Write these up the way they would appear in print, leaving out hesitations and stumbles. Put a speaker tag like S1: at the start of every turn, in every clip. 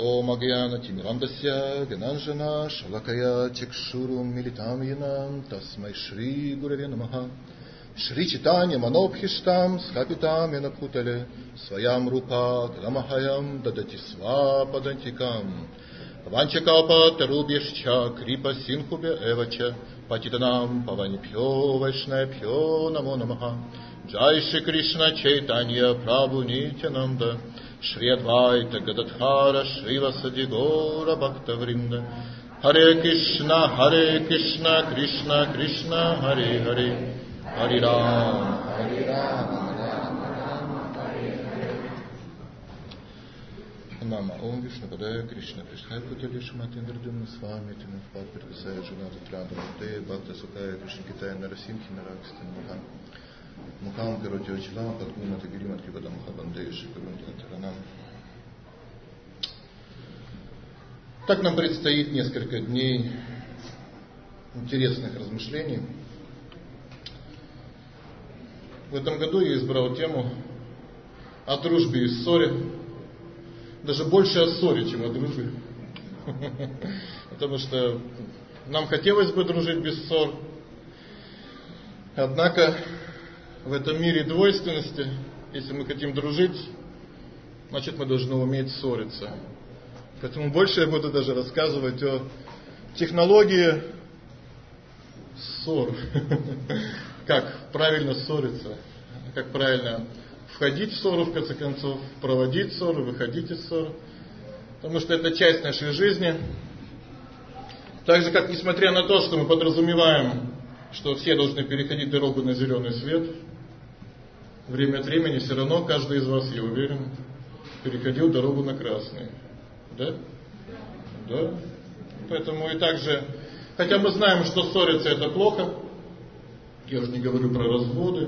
S1: Ом Агьяна Тимирандасya Гянанджана Шалакая Чакшурум Милитам Янам Тасмай Шри Гураве Намаха Шри Читанья Манобхиштам Схапитам Янабхутале Своям Рупа Каламахаям Дадати Свападантикам Ванчакапа Тарубьяшча Крипа Синхубя Эвача Патиданам Паванипьо Вайшнайпьо Намо Намаха Джай Шри Кришна Чайтанья Прабху Нитянанда Шри Адвайта Гададхара Шри Васади Гора Бхактавринда Харе Кришна Кришна Кришна Харе Харе Харе Рама Рама Харе Нама Ом Вишну Падая Кришна Пришхай Путали Шаматиндрадюмна Свами Тимуфпад Прикасая Джунада Транду Мудея Бхакта Сукая Кришна Китая Нарасимхи Наракстан Мухан Мухам Каротио Чилам Падгуна Тагиримат Кипада Мухабандея Шикарунтина Таранам. Так нам предстоит несколько дней интересных размышлений. В этом году я избрал тему о дружбе и ссоре. Даже больше о ссоре, чем о дружбе. Потому что нам хотелось бы дружить без ссор. Однако в этом мире двойственности, если мы хотим дружить, значит мы должны уметь ссориться. Поэтому больше я буду даже рассказывать о технологии ссор. Как правильно ссориться, как правильно входить в ссору, в конце концов, проводить ссору, выходить из ссоры. Потому что это часть нашей жизни. Так же, как несмотря на то, что мы подразумеваем, что все должны переходить дорогу на зеленый свет, время от времени все равно каждый из вас, я уверен, переходил дорогу на красный. Да? Да. Поэтому и также, хотя мы знаем, что ссориться это плохо, я уже не говорю про разводы,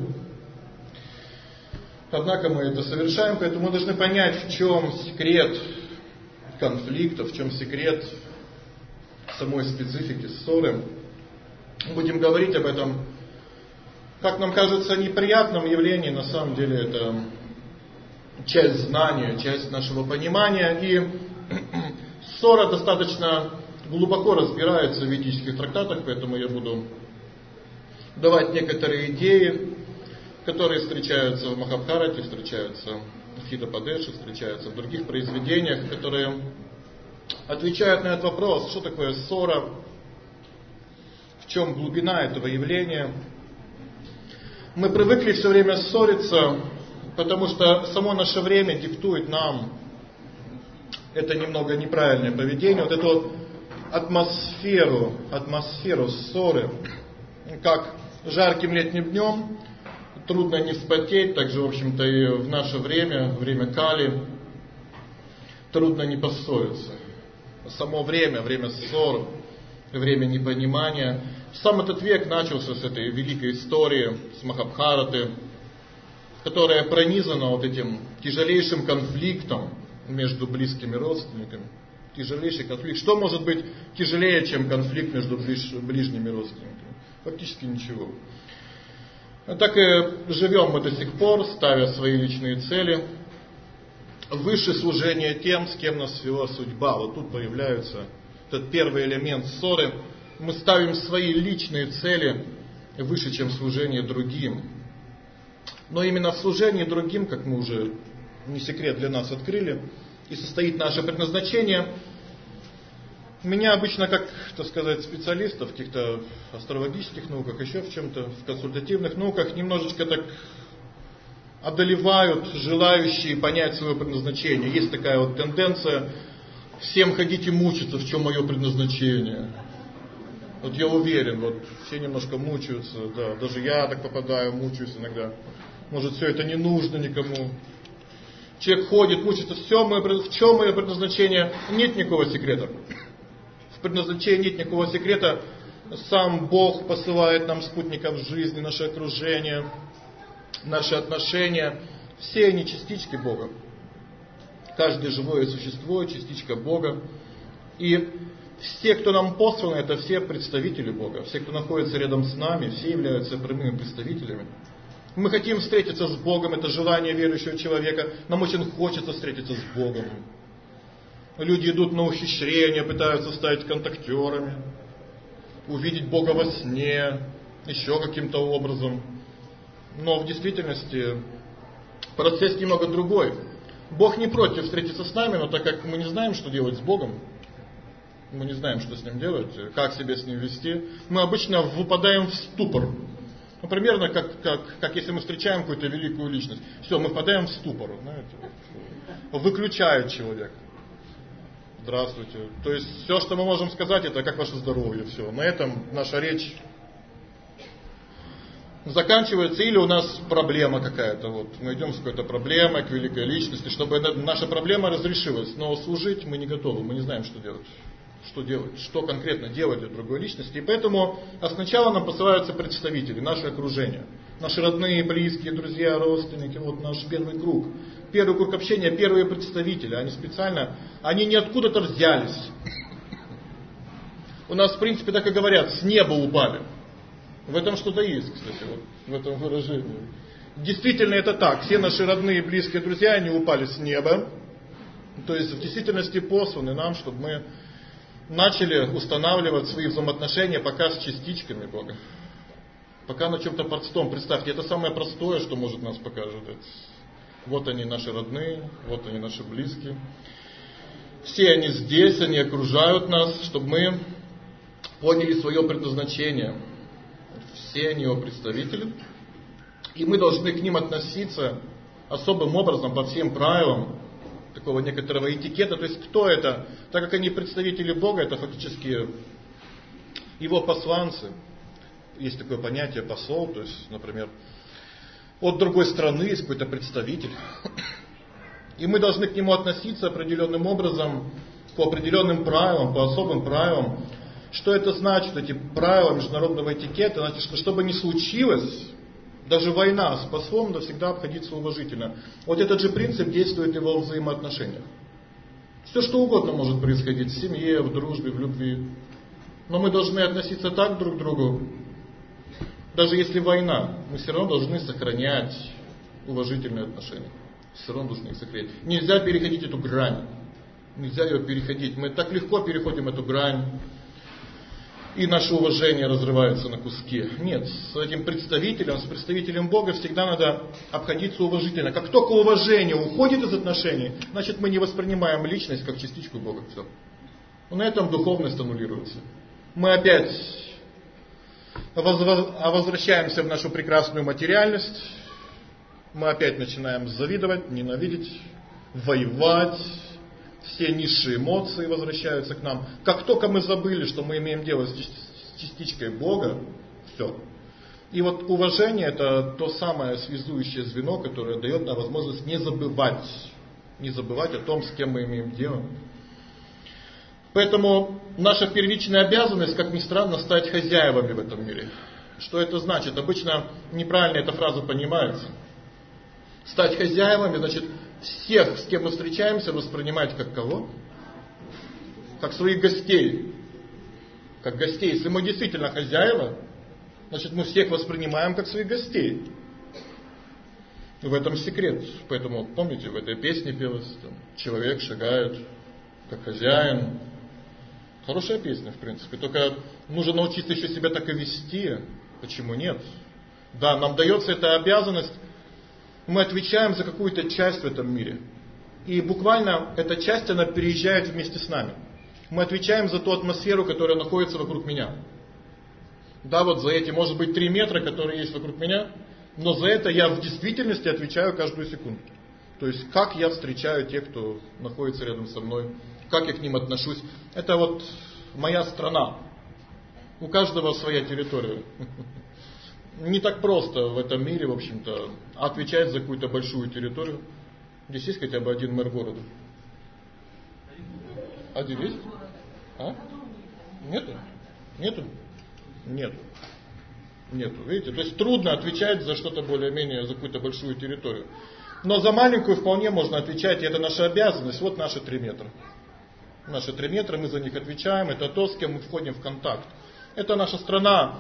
S1: однако мы это совершаем, поэтому мы должны понять, в чем секрет конфликта, в чем секрет самой специфики ссоры. Мы будем говорить об этом, как нам кажется, неприятном явлении, на самом деле это часть знания, часть нашего понимания. И ссора достаточно глубоко разбирается в ведических трактатах, поэтому я буду давать некоторые идеи, которые встречаются в Махабхарате, встречаются в Хитападеше, встречаются в других произведениях, которые отвечают на этот вопрос, что такое ссора, в чем глубина этого явления. Мы привыкли все время ссориться, потому что само наше время диктует нам это немного неправильное поведение, вот эту атмосферу ссоры, как жарким летним днем трудно не вспотеть, так же, в общем-то, и в наше время Кали, трудно не поссориться. Само время ссор, время непонимания. Сам этот век начался с этой великой истории, с Махабхараты, которая пронизана вот этим тяжелейшим конфликтом между близкими родственниками. Тяжелейший конфликт. Что может быть тяжелее, чем конфликт между ближними родственниками? Фактически ничего. Так и живем мы до сих пор, ставя свои личные цели выше служения тем, с кем нас свела судьба. Вот тут появляется этот первый элемент ссоры. Мы ставим свои личные цели выше, чем служение другим. Но именно в служении другим, как мы уже не секрет для нас открыли, и состоит наше предназначение. Меня обычно, как, так сказать, специалиста в каких-то астрологических науках, еще в чем-то, в консультативных науках, немножечко так одолевают желающие понять свое предназначение. Есть такая вот тенденция всем ходить и мучиться, в чем мое предназначение. Вот я уверен, вот все немножко мучаются, да, даже я так попадаю, мучаюсь иногда. Может, все это не нужно никому. Человек ходит, мучится, в чем мое предназначение? Нет никакого секрета. В предназначении нет никакого секрета. Сам Бог посылает нам спутников жизни, наше окружение, наши отношения. Все они частички Бога. Каждое живое существо — частичка Бога. И все, кто нам посланы, это все представители Бога. Все, кто находится рядом с нами, все являются прямыми представителями. Мы хотим встретиться с Богом, это желание верующего человека. Нам очень хочется встретиться с Богом. Люди идут на ухищрения, пытаются стать контактерами, увидеть Бога во сне, еще каким-то образом. Но в действительности процесс немного другой. Бог не против встретиться с нами, но так как мы не знаем, что делать с Богом, мы не знаем, что с Ним делать, как себя с Ним вести, мы обычно выпадаем в ступор. Ну, примерно как если мы встречаем какую-то великую личность. Все, мы впадаем в ступор. Знаете, выключает человек. Здравствуйте. То есть все, что мы можем сказать, это как ваше здоровье. Все. На этом наша речь заканчивается, или у нас проблема какая-то. Вот. Мы идем с какой-то проблемой к великой личности, чтобы наша проблема разрешилась. Но служить мы не готовы, мы не знаем, что делать. Что делать, что конкретно делать для другой личности. И поэтому сначала нам посылаются представители, наше окружение. Наши родные, близкие, друзья, родственники. Вот наш первый круг. Первый круг общения, первые представители. Они специально, они не откуда-то взялись. У нас в принципе так и говорят, с неба упали. В этом что-то есть, кстати, вот, в этом выражении. Действительно это так. Все наши родные, близкие, друзья, они упали с неба. То есть в действительности посланы нам, чтобы мы начали устанавливать свои взаимоотношения пока с частичками Бога. Пока на чем-то простом. Представьте, это самое простое, что может нас пока ожидать. Вот они наши родные, вот они наши близкие. Все они здесь, они окружают нас, чтобы мы поняли свое предназначение. Все они его представители. И мы должны к ним относиться особым образом, по всем правилам такого некоторого этикета. То есть кто это? Так как они представители Бога, это фактически его посланцы. Есть такое понятие посол, то есть, например, от другой страны есть какой-то представитель. И мы должны к нему относиться определенным образом, по определенным правилам, по особым правилам. Что это значит, эти правила международного этикета? Значит, что чтобы не случилось, даже война с послом надо всегда обходиться уважительно. Вот этот же принцип действует и во взаимоотношениях. Все что угодно может происходить в семье, в дружбе, в любви. Но мы должны относиться так друг к другу. Даже если война, мы все равно должны сохранять уважительные отношения. Все равно должны их сохранять. Нельзя переходить эту грань. Нельзя ее переходить. Мы так легко переходим эту грань. И наше уважение разрывается на куски. Нет, с этим представителем, с представителем Бога всегда надо обходиться уважительно. Как только уважение уходит из отношений, значит мы не воспринимаем личность как частичку Бога. Все. Но на этом духовность аннулируется. Мы опять возвращаемся в нашу прекрасную материальность. Мы опять начинаем завидовать, ненавидеть, воевать. Все низшие эмоции возвращаются к нам. Как только мы забыли, что мы имеем дело с частичкой Бога, все. И вот уважение — это то самое связующее звено, которое дает нам возможность не забывать о том, с кем мы имеем дело. Поэтому наша первичная обязанность, как ни странно, стать хозяевами в этом мире. Что это значит? Обычно неправильно эта фраза понимается. Стать хозяевами, значит, всех, с кем мы встречаемся, воспринимать как кого? Как своих гостей. Как гостей. Если мы действительно хозяева, значит, мы всех воспринимаем как своих гостей. В этом секрет. Поэтому, помните, в этой песне пелось, там, человек шагает как хозяин. Хорошая песня, в принципе. Только нужно научиться еще себя так и вести. Почему нет? Да, нам дается эта обязанность. Мы отвечаем за какую-то часть в этом мире. И буквально эта часть, она переезжает вместе с нами. Мы отвечаем за ту атмосферу, которая находится вокруг меня. Да, вот за эти, может быть, 3 метра, которые есть вокруг меня, но за это я в действительности отвечаю каждую секунду. То есть, как я встречаю тех, кто находится рядом со мной, как я к ним отношусь. Это вот моя страна. У каждого своя территория. Не так просто в этом мире, в общем-то, отвечать за какую-то большую территорию. Здесь есть хотя бы один мэр города? Один есть? А? Нету? Нету? Нету. Нету. Видите? То есть трудно отвечать за что-то более-менее, за какую-то большую территорию. Но за маленькую вполне можно отвечать, и это наша обязанность. Вот наши 3 метра. Наши 3 метра, мы за них отвечаем. Это то, с кем мы входим в контакт. Это наша страна.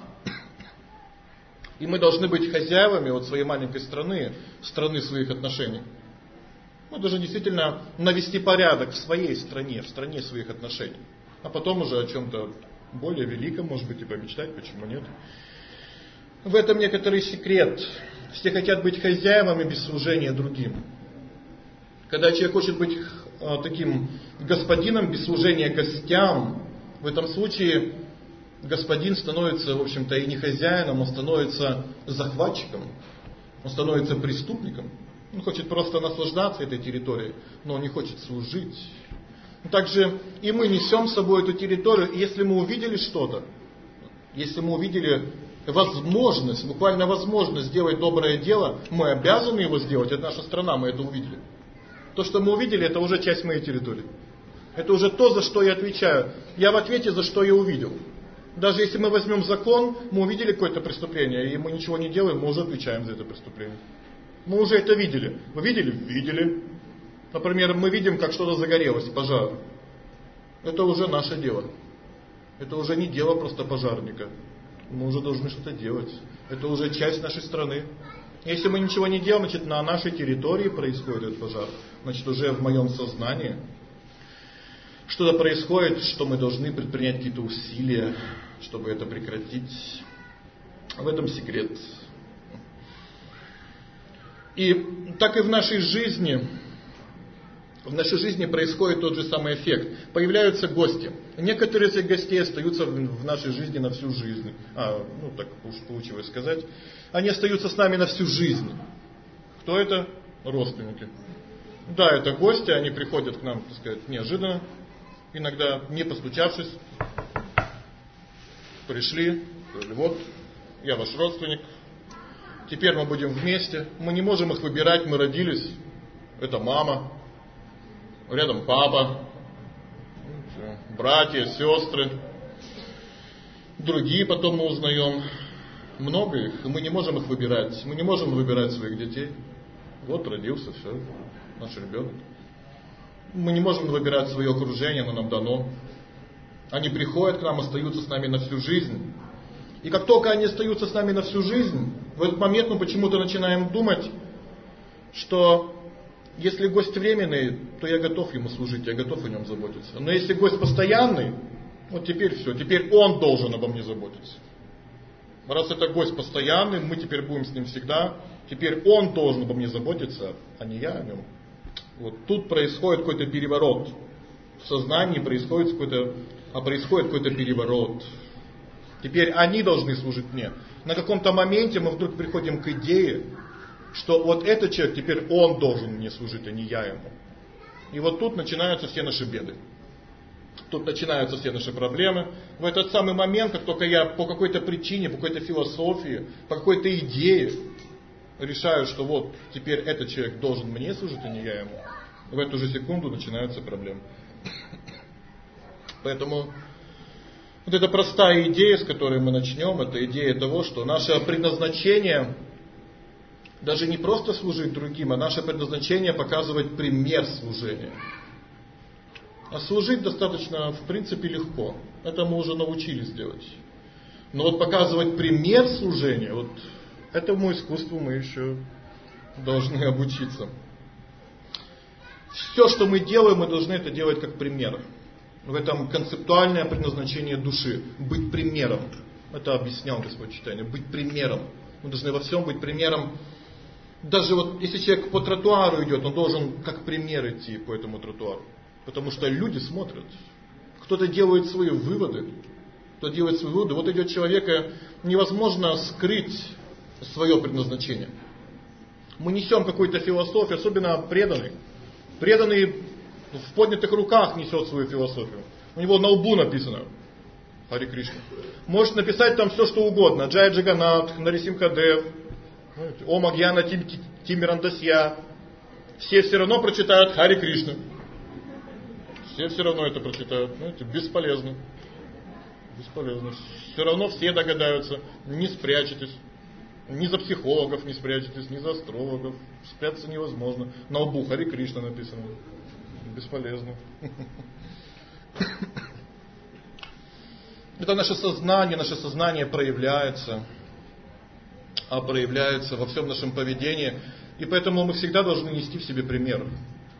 S1: И мы должны быть хозяевами вот своей маленькой страны, страны своих отношений. Мы должны действительно навести порядок в своей стране, в стране своих отношений. А потом уже о чем-то более великом, может быть, и помечтать, почему нет. В этом некоторый секрет. Все хотят быть хозяевами без служения другим. Когда человек хочет быть таким господином без служения гостям, в этом случае господин становится, в общем-то, и не хозяином, он становится захватчиком, он становится преступником. Он хочет просто наслаждаться этой территорией, но он не хочет служить. Также и мы несем с собой эту территорию, и если мы увидели что-то, если мы увидели возможность, буквально возможность сделать доброе дело, мы обязаны его сделать, это наша страна, мы это увидели. То, что мы увидели, это уже часть моей территории. Это уже то, за что я отвечаю. Я в ответе, за что я увидел. Даже если мы возьмем закон, мы увидели какое-то преступление, и мы ничего не делаем, мы уже отвечаем за это преступление. Мы уже это видели. Вы видели? Видели. Например, мы видим, как что-то загорелось, пожар. Это уже наше дело. Это уже не дело просто пожарника. Мы уже должны что-то делать. Это уже часть нашей страны. Если мы ничего не делаем, значит на нашей территории происходит этот пожар. Значит уже в моем сознании что-то происходит, что мы должны предпринять какие-то усилия, чтобы это прекратить. В этом секрет. И так и в нашей жизни происходит тот же самый эффект. Появляются гости. Некоторые из этих гостей остаются в нашей жизни на всю жизнь. Так уж получилось сказать. Они остаются с нами на всю жизнь. Кто это? Родственники. Да, это гости, они приходят к нам, так сказать, неожиданно. Иногда не постучавшись. Пришли, сказали, вот, я ваш родственник. Теперь мы будем вместе. Мы не можем их выбирать, мы родились. Это мама. Рядом папа. Братья, сестры. Другие потом мы узнаем. Много их, и мы не можем их выбирать. Мы не можем выбирать своих детей. Вот родился, все, наш ребенок. Мы не можем выбирать свое окружение, оно нам дано. Они приходят к нам, остаются с нами на всю жизнь. И как только они остаются с нами на всю жизнь, в этот момент мы почему-то начинаем думать, что если гость временный, то я готов ему служить, я готов о нем заботиться. Но если гость постоянный, вот теперь все, теперь он должен обо мне заботиться. Раз это гость постоянный, мы теперь будем с ним всегда, теперь он должен обо мне заботиться, а не я о нем. Вот тут происходит какой-то переворот. В сознании происходит какой-то переворот. Теперь они должны служить мне. На каком-то моменте мы вдруг приходим к идее, что вот этот человек, теперь он должен мне служить, а не я ему. И вот тут начинаются все наши беды. Тут начинаются все наши проблемы. В этот самый момент, как только я по какой-то причине, по какой-то философии, по какой-то идее решаю, что вот теперь этот человек должен мне служить, а не я ему, в эту же секунду начинаются проблемы. Поэтому вот эта простая идея, с которой мы начнем, это идея того, что наше предназначение даже не просто служить другим, а наше предназначение показывать пример служения. А служить достаточно, в принципе, легко. Это мы уже научились делать. Но вот показывать пример служения, вот этому искусству мы еще должны обучиться. Все, что мы делаем, мы должны это делать как пример. В этом концептуальное предназначение души. Быть примером. Это объяснял Господь Чайтанья. Быть примером. Мы должны во всем быть примером. Даже вот если человек по тротуару идет, он должен как пример идти по этому тротуару. Потому что люди смотрят. Кто-то делает свои выводы. Кто-то делает свои выводы. Вот идет человек, и невозможно скрыть свое предназначение. Мы несем какую-то философию, особенно преданный. Преданный в поднятых руках несет свою философию. У него на лбу написано Харе Кришна. Может написать там все, что угодно. Джай Джаганат, Нарисимхадев, Ом Агьяна Тимирандасья. Все равно прочитают Харе Кришна. Все равно это прочитают. Знаете, бесполезно. Бесполезно. Все равно все догадаются. Не спрячетесь. Ни за психологов не спрячетесь, ни за астрологов. Спрятаться невозможно. На лбу Харе Кришна написано. Бесполезно. Это наше сознание проявляется. А проявляется во всем нашем поведении. И поэтому мы всегда должны нести в себе пример.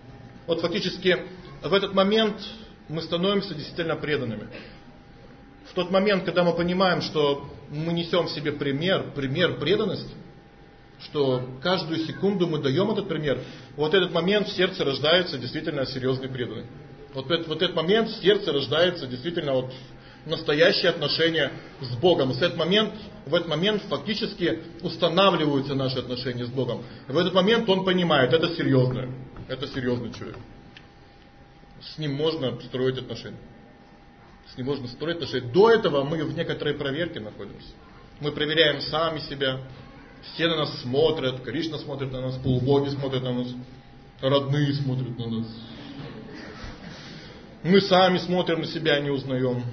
S1: Вот фактически в этот момент мы становимся действительно преданными. В тот момент, когда мы понимаем, что мы несем в себе пример преданности, что каждую секунду мы даем этот пример, вот этот момент в сердце рождается действительно серьезный преданный. Вот этот момент в сердце рождается действительно вот настоящие отношения с Богом. И в этот момент фактически устанавливаются наши отношения с Богом. И в этот момент он понимает, это серьезный человек. С ним можно строить отношения. До этого мы в некоторой проверке находимся. Мы проверяем сами себя. Все на нас смотрят. Кришна смотрит на нас, полубоги смотрят на нас, родные смотрят на нас. Мы сами смотрим на себя, не узнаем.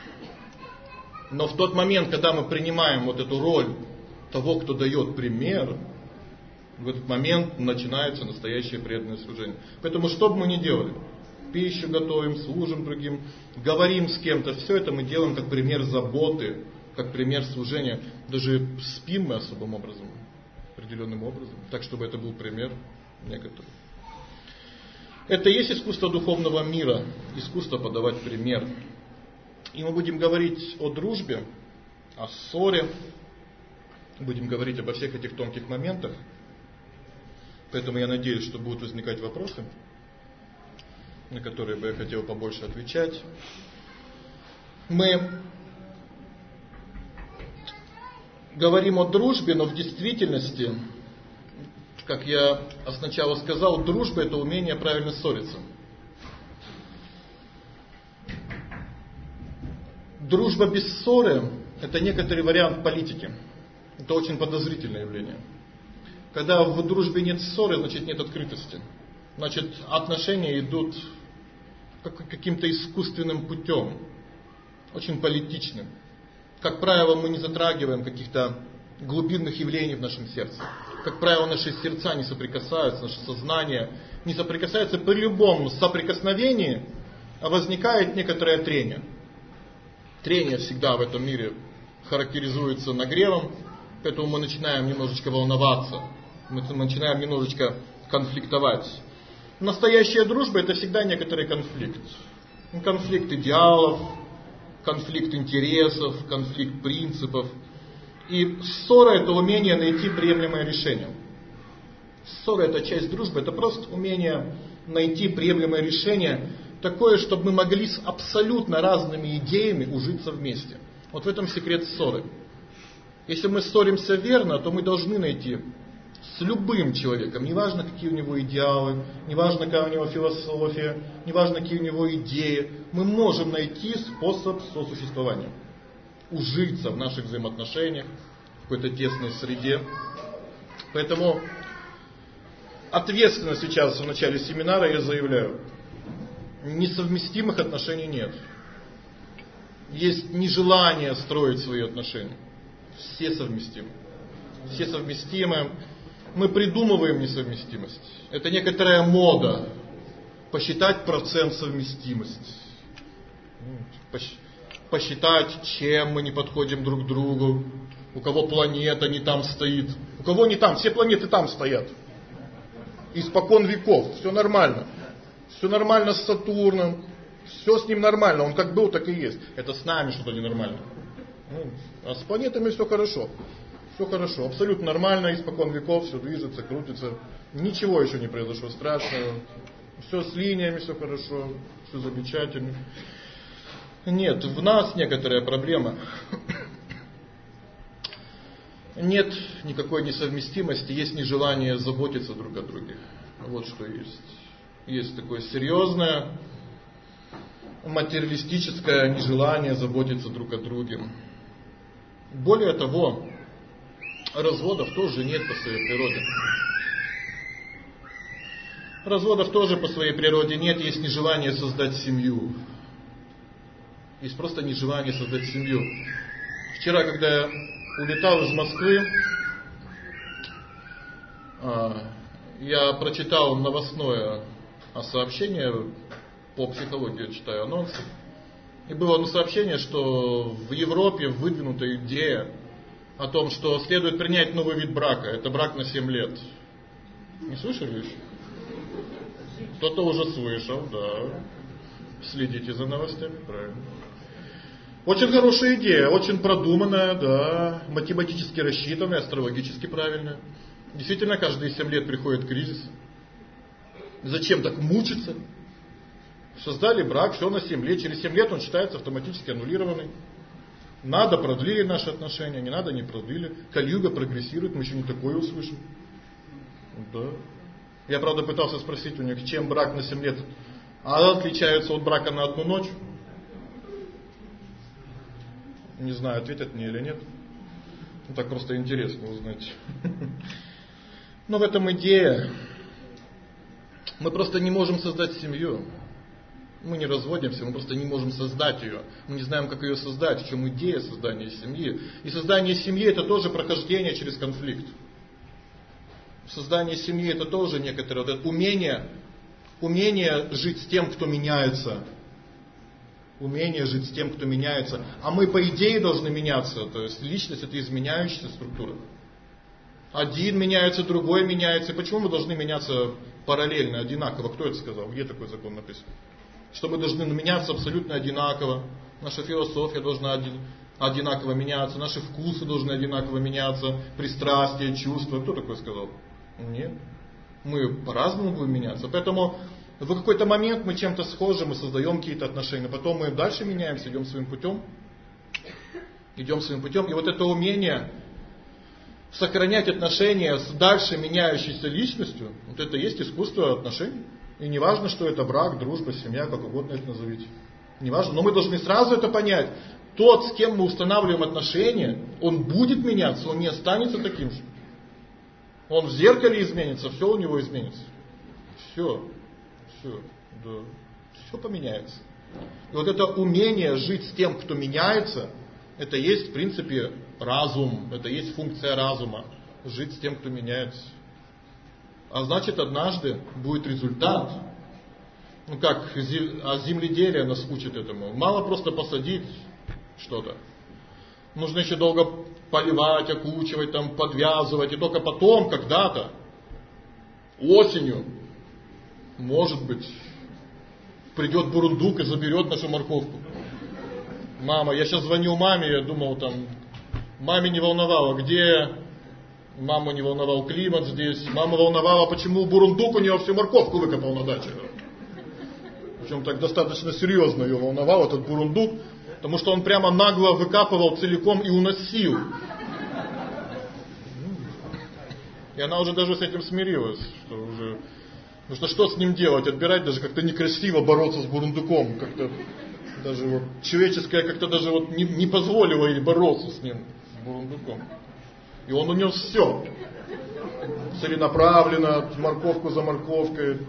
S1: Но в тот момент, когда мы принимаем вот эту роль того, кто дает пример, в этот момент начинается настоящее преданное служение. Поэтому что бы мы ни делали, пищу готовим, служим другим, говорим с кем-то, все это мы делаем как пример заботы, как пример служения. Даже спим мы особым образом, определенным образом, так, чтобы это был пример некоторый. Это и есть искусство духовного мира, искусство подавать пример. И мы будем говорить о дружбе, о ссоре, будем говорить обо всех этих тонких моментах. Поэтому я надеюсь, что будут возникать вопросы, на которые бы я хотел побольше отвечать. Мы говорим о дружбе, но в действительности, как я сначала сказал, дружба — это умение правильно ссориться. Дружба без ссоры — это некоторый вариант политики. Это очень подозрительное явление. Когда в дружбе нет ссоры, значит нет открытости. Значит, отношения идут каким-то искусственным путем, очень политичным. Как правило, мы не затрагиваем каких-то глубинных явлений в нашем сердце. Как правило, наши сердца не соприкасаются, наше сознание не соприкасается. При любом соприкосновении возникает некоторое трение. Трение всегда в этом мире характеризуется нагревом, поэтому мы начинаем немножечко волноваться, мы начинаем немножечко конфликтовать. Настоящая дружба — это всегда некоторый конфликт. Конфликт идеалов, конфликт интересов, конфликт принципов. И ссора — это умение найти приемлемое решение. Ссора — это часть дружбы, это просто умение найти приемлемое решение, такое, чтобы мы могли с абсолютно разными идеями ужиться вместе. Вот в этом секрет ссоры. Если мы ссоримся верно, то мы должны найти с любым человеком, неважно, какие у него идеалы, неважно, какая у него философия, неважно, какие у него идеи, мы можем найти способ сосуществования. Ужиться в наших взаимоотношениях, в какой-то тесной среде. Поэтому ответственно сейчас в начале семинара я заявляю, несовместимых отношений нет. Есть нежелание строить свои отношения. Все совместимы. Все совместимы. Мы придумываем несовместимость. Это некоторая мода. Посчитать процент совместимости. Посчитать, чем мы не подходим друг к другу. У кого планета не там стоит. У кого не там. Все планеты там стоят. Испокон веков. Все нормально. Все нормально с Сатурном. Все с ним нормально. Он как был, так и есть. Это с нами что-то ненормально. А с планетами все хорошо. Все хорошо. Абсолютно нормально. Испокон веков. Все движется, крутится. Ничего еще не произошло страшного. Все с линиями, все хорошо. Все замечательно. Нет, в нас некоторая проблема. Нет никакой несовместимости. Есть нежелание заботиться друг о друге. Вот что есть. Есть такое серьезное материалистическое нежелание заботиться друг о друге. Более того, разводов тоже нет по своей природе. Разводов тоже по своей природе нет, есть нежелание создать семью. Есть просто нежелание создать семью. Вчера, когда я улетал из Москвы, я прочитал новостное сообщение по психологии, я читаю анонсы. И было сообщение, что в Европе выдвинута идея о том, что следует принять новый вид брака. Это брак на 7 лет. Не слышали еще? Кто-то уже слышал, да. Следите за новостями, правильно. Очень хорошая идея, очень продуманная, да, математически рассчитанная, астрологически правильная. Действительно, каждые 7 лет приходит кризис. Зачем так мучиться? Создали брак, все на 7 лет. Через 7 лет он считается автоматически аннулированный. Надо, продлили наши отношения, не надо, не продлили. Кали-юга прогрессирует, мы еще не такое услышим. Да. Я, правда, пытался спросить у них, чем брак на 7 лет отличается от брака на 1 ночь. Не знаю, ответят мне или нет. Ну, так просто интересно узнать. Но в этом идея. Мы просто не можем создать семью. Мы не разводимся, мы просто не можем создать ее. Мы не знаем, как ее создать, в чем идея создания семьи. И создание семьи — это тоже прохождение через конфликт. Создание семьи — это тоже некоторое вот это умение жить с тем, кто меняется. Умение жить с тем, кто меняется. А мы, по идее, должны меняться. То есть личность — это изменяющаяся структура. Один меняется, другой меняется. И почему мы должны меняться параллельно, одинаково? Кто это сказал? Где такой закон написан? Что мы должны меняться абсолютно одинаково. Наша философия должна одинаково меняться. Наши вкусы должны одинаково меняться. Пристрастия, чувства. Кто такой сказал? Нет. Мы по-разному будем меняться. Поэтому в какой-то момент мы чем-то схожи, мы создаем какие-то отношения. Потом мы дальше меняемся, идем своим путем. Идем своим путем. И вот это умение сохранять отношения с дальше меняющейся личностью, вот это и есть искусство отношений. И не важно, что это брак, дружба, семья, как угодно это назовите. Не важно, но мы должны сразу это понять. Тот, с кем мы устанавливаем отношения, он будет меняться, он не останется таким же. Он в зеркале изменится, все у него изменится. Все, да, все поменяется. И вот это умение жить с тем, кто меняется, это есть в принципе разум, это есть функция разума. Жить с тем, кто меняется. А значит, однажды будет результат. Ну как, земледелие нас учит этому. Мало просто посадить что-то. Нужно еще долго поливать, окучивать, там, подвязывать. И только потом, когда-то, осенью, может быть, придет бурундук и заберет нашу морковку. Мама, я сейчас звоню маме, я думал, там, маме не волновало, где... Маму не волновал климат здесь. Маму волновало, почему бурундук у нее всю морковку выкопал на даче. Причем так достаточно серьезно ее волновал этот бурундук, потому что он прямо нагло выкапывал целиком и уносил. И она уже даже с этим смирилась. Потому что с ним делать? Отбирать даже как-то некрасиво бороться с бурундуком. Как-то даже вот человеческое как-то даже вот не позволило ей бороться с ним, с бурундуком. И он унес все. Целенаправленно, морковку за морковкой.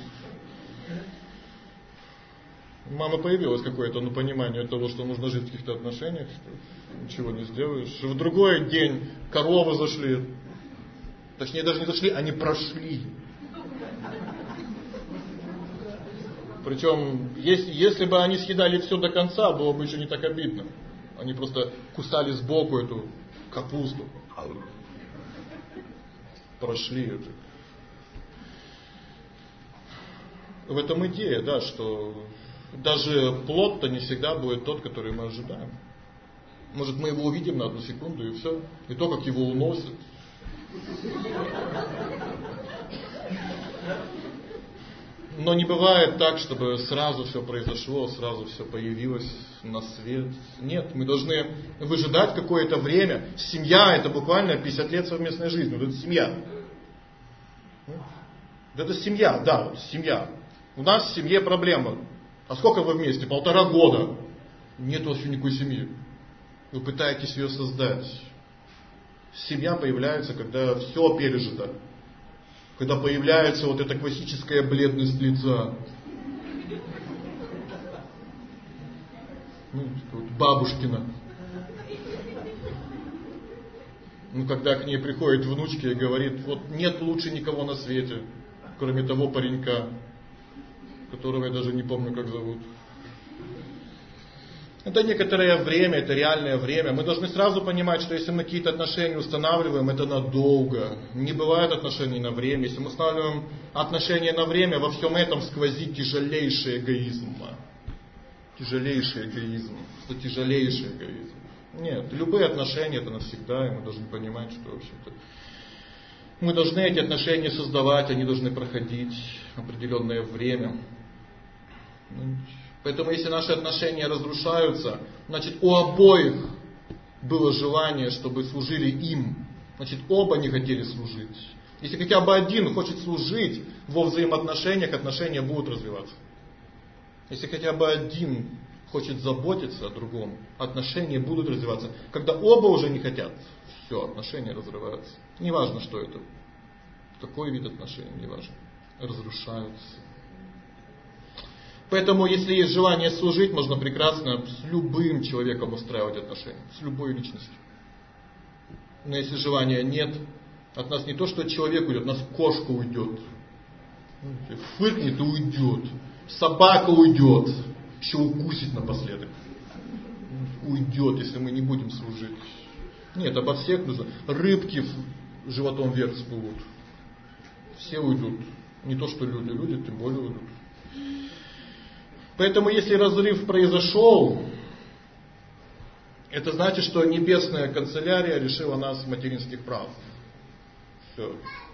S1: У мамы появилось какое-то понимание того, что нужно жить в каких-то отношениях, что ничего не сделаешь. В другой день коровы зашли. Точнее, даже не зашли, они прошли. Причем, если бы они съедали все до конца, было бы еще не так обидно. Они просто кусали сбоку эту капусту. Прошли это. В этом идея, да, что даже плод-то не всегда будет тот, который мы ожидаем. Может, мы его увидим на 1 секунду и все. И то, как его уносят. Но не бывает так, чтобы сразу все произошло, сразу все появилось на свет. Нет, мы должны выжидать какое-то время. Семья — это буквально 50 лет совместной жизни. Вот это семья. Это семья, да, вот семья. У нас в семье проблема. А сколько вы вместе? 1,5 года. Нет вообще никакой семьи. Вы пытаетесь ее создать. Семья появляется, когда все пережито. Когда появляется вот эта классическая бледность лица. Вот бабушкина. Когда к ней приходит внучка и говорит, вот нет лучше никого на свете, кроме того паренька, которого я даже не помню, как зовут. Это некоторое время, это реальное время. Мы должны сразу понимать, что если мы какие-то отношения устанавливаем, это надолго. Не бывает отношений на время. Если мы устанавливаем отношения на время, во всем этом сквозит тяжелейший эгоизм. Тяжелейший эгоизм. Что тяжелейший эгоизм? Нет, любые отношения это навсегда, и мы должны понимать, что вообще-то мы должны эти отношения создавать, они должны проходить определенное время. Поэтому если наши отношения разрушаются, значит у обоих было желание, чтобы служили им. Значит оба не хотели служить. Если хотя бы один хочет служить во взаимоотношениях, отношения будут развиваться. Если хотя бы один хочет заботиться о другом, отношения будут развиваться. Когда оба уже не хотят, все, отношения разрываются. Неважно, что это. Какой вид отношений, неважно. Разрушаются. Поэтому, если есть желание служить, можно прекрасно с любым человеком устраивать отношения. С любой личностью. Но если желания нет, от нас не то, что человек уйдет, от нас кошка уйдет. Фыркнет и уйдет. Собака уйдет. Еще укусит напоследок. Уйдет, если мы не будем служить. Нет, обо всех нужно. Рыбки животом вверх всплывут. Все уйдут. Не то, что люди. Люди тем более уйдут. Поэтому, если разрыв произошел, это значит, что небесная канцелярия лишила нас материнских прав. Все.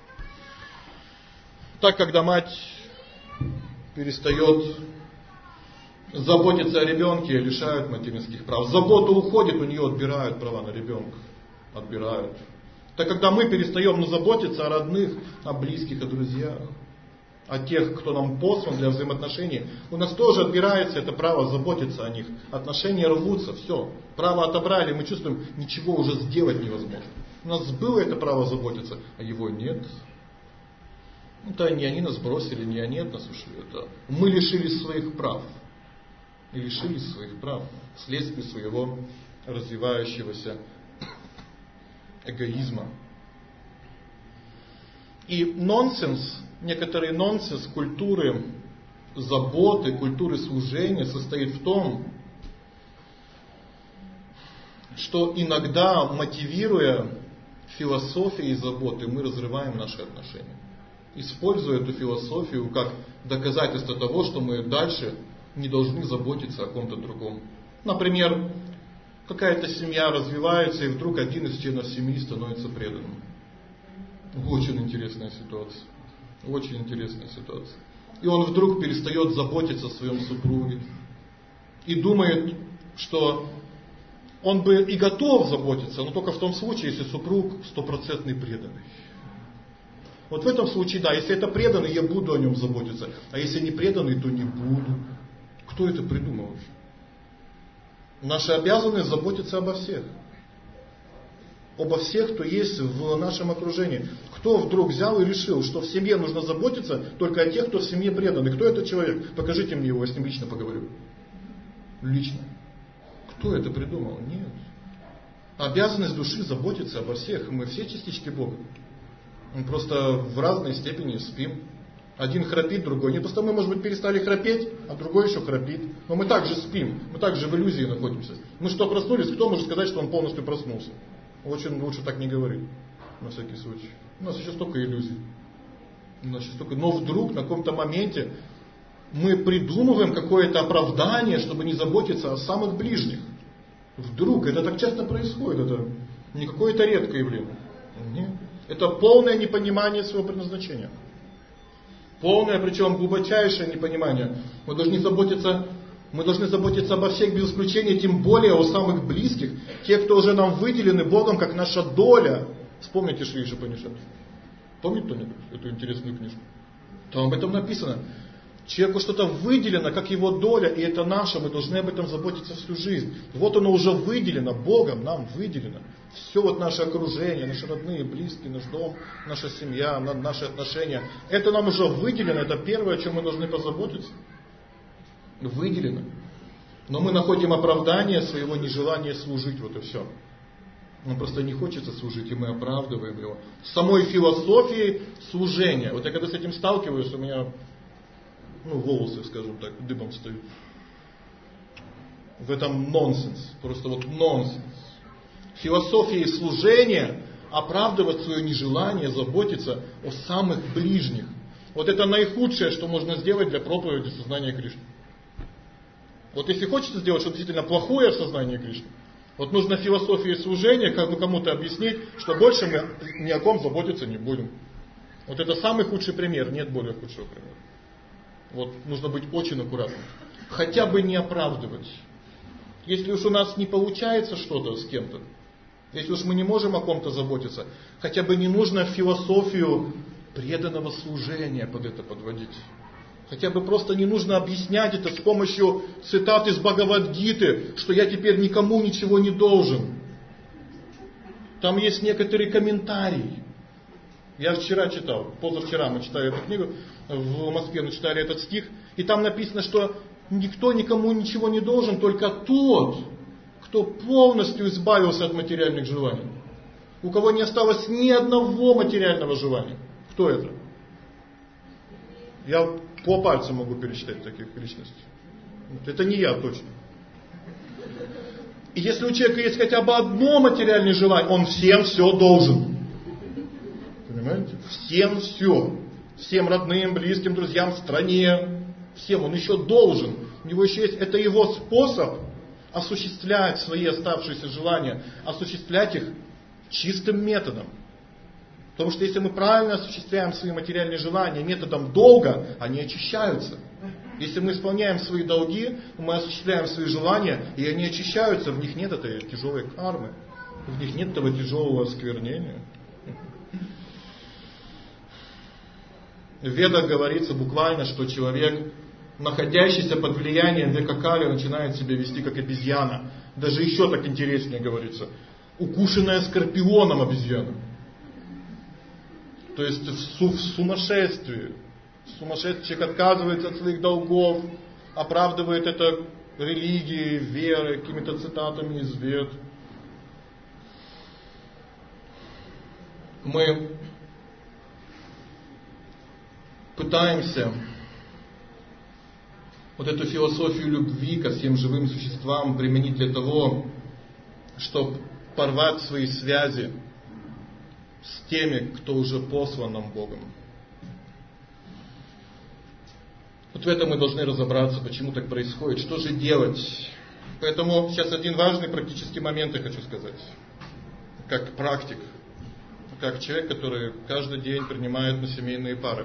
S1: Так, когда мать перестает заботиться о ребенке, лишают материнских прав. Забота уходит, у нее отбирают права на ребенка. Отбирают. Так, когда мы перестаем заботиться о родных, о близких, о друзьях, о тех, кто нам послан для взаимоотношений, у нас тоже отбирается это право заботиться о них. Отношения рвутся, все. Право отобрали, мы чувствуем, ничего уже сделать невозможно. У нас было это право заботиться, а его нет. Это не они нас бросили, не они от нас ушли. Это мы лишились своих прав. И лишились своих прав вследствие своего развивающегося эгоизма. И нонсенс, некоторый нонсенс культуры заботы, культуры служения состоит в том, что иногда, мотивируя философией заботы, мы разрываем наши отношения. Используя эту философию как доказательство того, что мы дальше не должны заботиться о ком-то другом. Например, какая-то семья развивается, и вдруг один из членов семьи становится преданным. Очень интересная ситуация. Очень интересная ситуация. И он вдруг перестает заботиться о своем супруге. И думает, что он бы и готов заботиться, но только в том случае, если супруг 100% преданный. Вот в этом случае, да, если это преданный, я буду о нем заботиться. А если не преданный, то не буду. Кто это придумал вообще? Наша обязанность заботиться обо всех. Обо всех, кто есть в нашем окружении. Кто вдруг взял и решил, что в семье нужно заботиться только о тех, кто в семье преданный? Кто этот человек? Покажите мне его, я с ним лично поговорю. Лично. Кто это придумал? Нет. Обязанность души заботиться обо всех. Мы все частички Бога. Мы просто в разной степени спим. Один храпит, другой нет. Просто мы, может быть, перестали храпеть, а другой еще храпит. Но мы также спим. Мы также в иллюзии находимся. Мы что, проснулись? Кто может сказать, что он полностью проснулся? Очень лучше так не говорить. На всякий случай. У нас еще столько иллюзий. Но вдруг на каком-то моменте мы придумываем какое-то оправдание, чтобы не заботиться о самых ближних. Вдруг. Это так часто происходит. Это не какое-то редкое явление. Нет. Это полное непонимание своего предназначения. Полное, причем глубочайшее непонимание. Мы должны заботиться обо всех без исключения, тем более о самых близких, те, кто уже нам выделены Богом, как наша доля. Вспомните Шри Ишупанишад. Помните кто-нибудь эту интересную книжку? Там об этом написано. Человеку что-то выделено, как его доля, и это наше, мы должны об этом заботиться всю жизнь. Вот оно уже выделено, Богом нам выделено. Все вот наше окружение, наши родные, близкие, наш дом, наша семья, наши отношения. Это нам уже выделено, это первое, о чем мы должны позаботиться. Выделено. Но мы находим оправдание своего нежелания служить, вот и все. Нам просто не хочется служить, и мы оправдываем его. Самой философией служения. Вот я когда с этим сталкиваюсь, у меня волосы, скажем так, дыбом встают. В этом нонсенс. Просто вот нонсенс. Философия служения оправдывать свое нежелание заботиться о самых ближних. Вот это наихудшее, что можно сделать для проповеди сознания Кришны. Вот если хочется сделать что-то действительно плохое в сознании Кришны, вот нужно философией служения как бы кому-то объяснить, что больше мы ни о ком заботиться не будем. Вот это самый худший пример, нет более худшего примера. Вот нужно быть очень аккуратным. Хотя бы не оправдывать. Если уж у нас не получается что-то с кем-то, если уж мы не можем о ком-то заботиться, хотя бы не нужно философию преданного служения под это подводить. Хотя бы просто не нужно объяснять это с помощью цитат из Бхагавад-гиты, что я теперь никому ничего не должен. Там есть некоторые комментарии. Я вчера читал, позавчера мы читали эту книгу, в Москве мы читали этот стих, и там написано, что никто никому ничего не должен, только тот, кто полностью избавился от материальных желаний. У кого не осталось ни одного материального желания. Кто это? Я по пальцам могу пересчитать таких личностей. Это не я точно. И если у человека есть хотя бы одно материальное желание, он всем все должен. Понимаете? Всем все. Всем родным, близким, друзьям, стране. Всем он еще должен. У него еще есть, это его способ осуществлять свои оставшиеся желания, осуществлять их чистым методом. Потому что если мы правильно осуществляем свои материальные желания методом долга, они очищаются. Если мы исполняем свои долги, мы осуществляем свои желания, и они очищаются, в них нет этой тяжелой кармы, в них нет этого тяжелого осквернения. В Ведах говорится буквально, что человек, находящийся под влиянием века Кали, начинает себя вести как обезьяна. Даже еще так интереснее говорится. Укушенная скорпионом обезьяна. То есть в сумасшествии. Сумасшедший человек отказывается от своих долгов, оправдывает это религией, верой, какими-то цитатами из Вед. Мы пытаемся вот эту философию любви ко всем живым существам применить для того, чтобы порвать свои связи с теми, кто уже послан нам Богом. Вот в этом мы должны разобраться, почему так происходит, что же делать. Поэтому сейчас один важный практический момент я хочу сказать. Как практик, как человек, который каждый день принимает на семейные пары.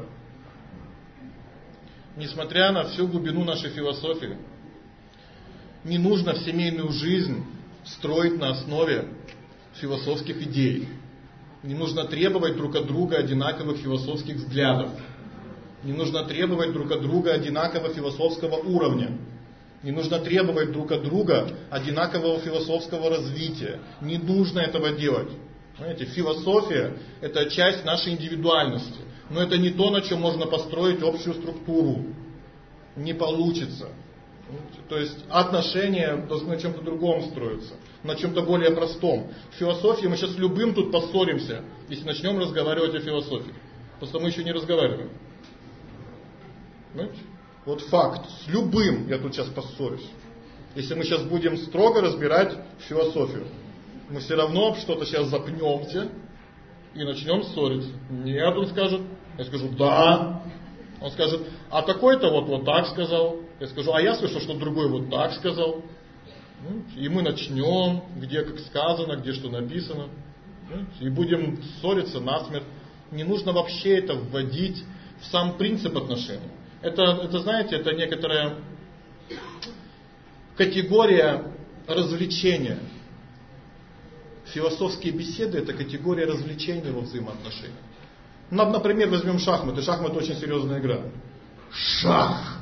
S1: Несмотря на всю глубину нашей философии, не нужно в семейную жизнь строить на основе философских идей. Не нужно требовать друг от друга одинаковых философских взглядов. Не нужно требовать друг от друга одинакового философского уровня. Не нужно требовать друг от друга одинакового философского развития. Не нужно этого делать. Понимаете, философия – это часть нашей индивидуальности. Но это не то, на чем можно построить общую структуру. Не получится. То есть отношения должны на чем-то другом строиться. На чем-то более простом. В философии мы сейчас с любым тут поссоримся, если начнем разговаривать о философии. Просто мы еще не разговариваем. Понимаете? Вот факт. С любым я тут сейчас поссорюсь. Если мы сейчас будем строго разбирать философию, мы все равно что-то сейчас запнемся и начнем ссориться. Нет, он скажет. Я скажу, да. Он скажет, а такой-то вот так сказал. Я скажу, а я слышал, что другой вот так сказал. И мы начнем, где как сказано, где что написано. И будем ссориться насмерть. Не нужно вообще это вводить в сам принцип отношений. Это, знаете, это некоторая категория развлечения. Философские беседы – это категория развлечения во взаимоотношениях. Например, возьмем шахматы. Шахматы очень серьезная игра. Шах.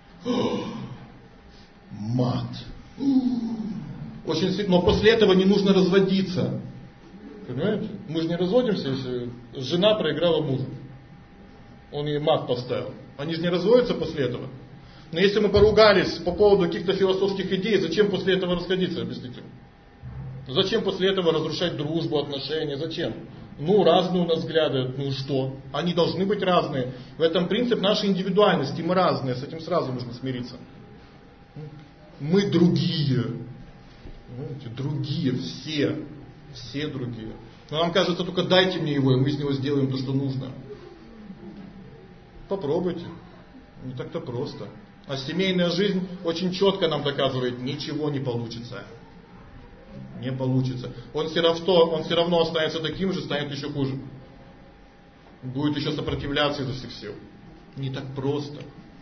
S1: Мат. Очень сильно. Но после этого не нужно разводиться. Понимаете? Мы же не разводимся, если жена проиграла мужу. Он ей мат поставил. Они же не разводятся после этого. Но если мы поругались по поводу каких-то философских идей, зачем после этого расходиться, объясните? Зачем после этого разрушать дружбу, отношения? Зачем? Разные у нас взгляды. Что? Они должны быть разные. В этом принцип нашей индивидуальности. Мы разные. С этим сразу нужно смириться. Мы другие. Понимаете? Другие, все другие. Но нам кажется, только дайте мне его, и мы из него сделаем то, что нужно. Попробуйте. Не так-то просто. А семейная жизнь очень четко нам доказывает, ничего не получится. Не получится. Он все равно останется таким же, станет еще хуже. Будет еще сопротивляться изо всех сил. Не так просто.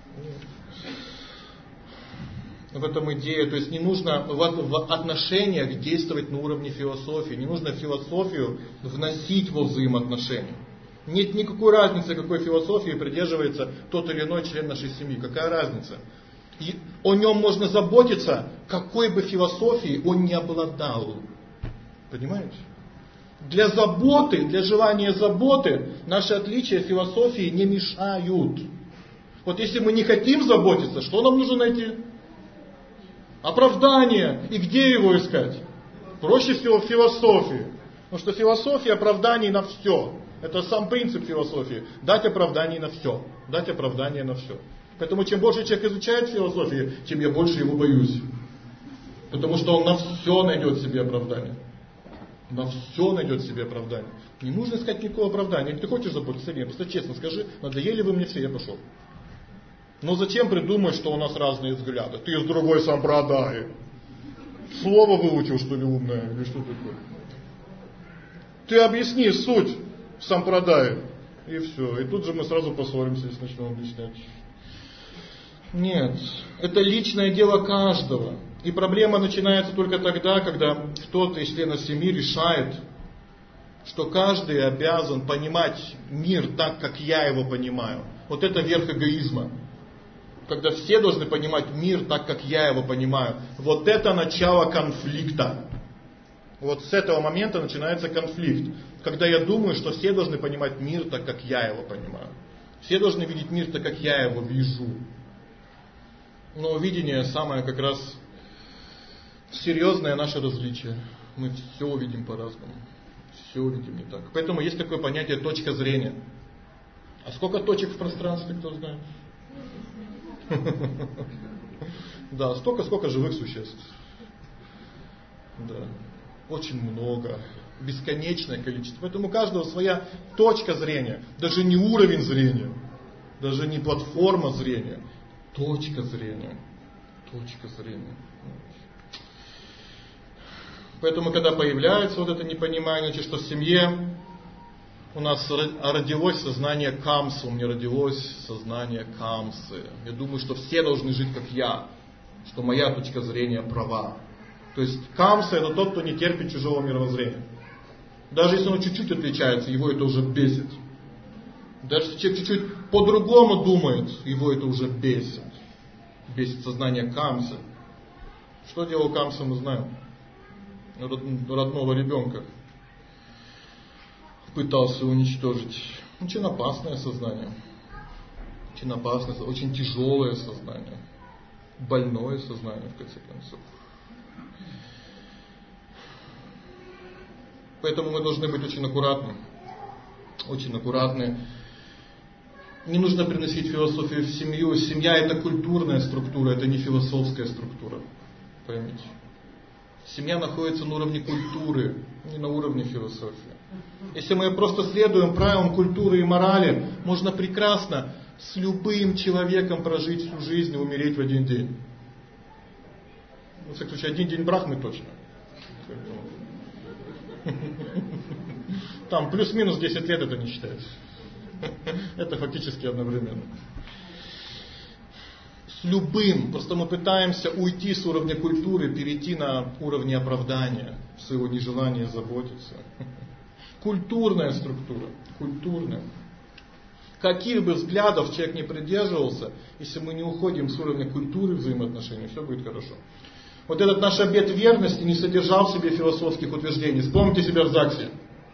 S1: В этом идея. То есть не нужно в отношениях действовать на уровне философии. Не нужно философию вносить во взаимоотношения. Нет никакой разницы, какой философии придерживается тот или иной член нашей семьи. Какая разница? И о нем можно заботиться, какой бы философией он ни обладал. Понимаете? Для заботы, для желания заботы наши отличия философии не мешают. Вот если мы не хотим заботиться, что нам нужно найти? Оправдание. И где его искать? Проще всего в философии. Потому что философия оправданий на все. Это сам принцип философии. Дать оправдание на все. Дать оправдание на все. Поэтому чем больше человек изучает философию, тем я больше его боюсь. Потому что он на все найдет себе оправдание. На все найдет себе оправдание. Не нужно искать никакого оправдания. Если ты хочешь заботиться, нет, просто честно скажи, надоели вы мне все, я пошел. Но зачем придумать, что у нас разные взгляды? Ты с другой сампрадай. Слово выучил, что ли, умное? Или что такое? Ты объясни суть сампрадая. И все. И тут же мы сразу поссоримся, если начнем объяснять. Нет. Это личное дело каждого. И проблема начинается только тогда, когда кто-то из членов семьи решает, что каждый обязан понимать мир так, как я его понимаю. Вот это верх эгоизма. Когда все должны понимать мир так, как я его понимаю. Вот это начало конфликта. Вот с этого момента начинается конфликт. Когда я думаю, что все должны понимать мир так, как я его понимаю. Все должны видеть мир так, как я его вижу. Но видение самое как раз серьезное наше различие. Мы все видим по-разному. Все видим не так. Поэтому есть такое понятие точка зрения. А сколько точек в пространстве, кто знает? Да, сколько живых существ. Да. Очень много. Бесконечное количество. Поэтому у каждого своя точка зрения. Даже не уровень зрения. Даже не платформа зрения. Точка зрения. Точка зрения. Поэтому, когда появляется вот это непонимание, что в семье у нас родилось сознание камсы, у меня родилось сознание камсы. Я думаю, что все должны жить как я, что моя точка зрения права. То есть камса это тот, кто не терпит чужого мировоззрения. Даже если он чуть-чуть отличается, его это уже бесит. Даже если человек чуть-чуть по-другому думает, его это уже бесит. Бесит сознание камсы. Что делал камса, мы знаем. Родного ребенка пытался уничтожить. Очень опасное сознание. Очень опасное, очень тяжелое сознание. Больное сознание, в конце концов. Поэтому мы должны быть очень аккуратны. Очень аккуратны. Не нужно приносить философию в семью. Семья это культурная структура, это не философская структура. Поймите. Семья находится на уровне культуры, не на уровне философии. Если мы просто следуем правилам культуры и морали, можно прекрасно с любым человеком прожить всю жизнь и умереть в один день. В всяком случае, один день Брахмы точно. Там плюс-минус 10 лет это не считается. Это фактически одновременно. С любым. Просто мы пытаемся уйти с уровня культуры, перейти на уровень оправдания своего нежелания заботиться. Культурная структура. Культурная. Каких бы взглядов человек не придерживался, если мы не уходим с уровня культуры взаимоотношений, все будет хорошо. Вот этот наш обет верности не содержал в себе философских утверждений. Вспомните себя в ЗАГСе.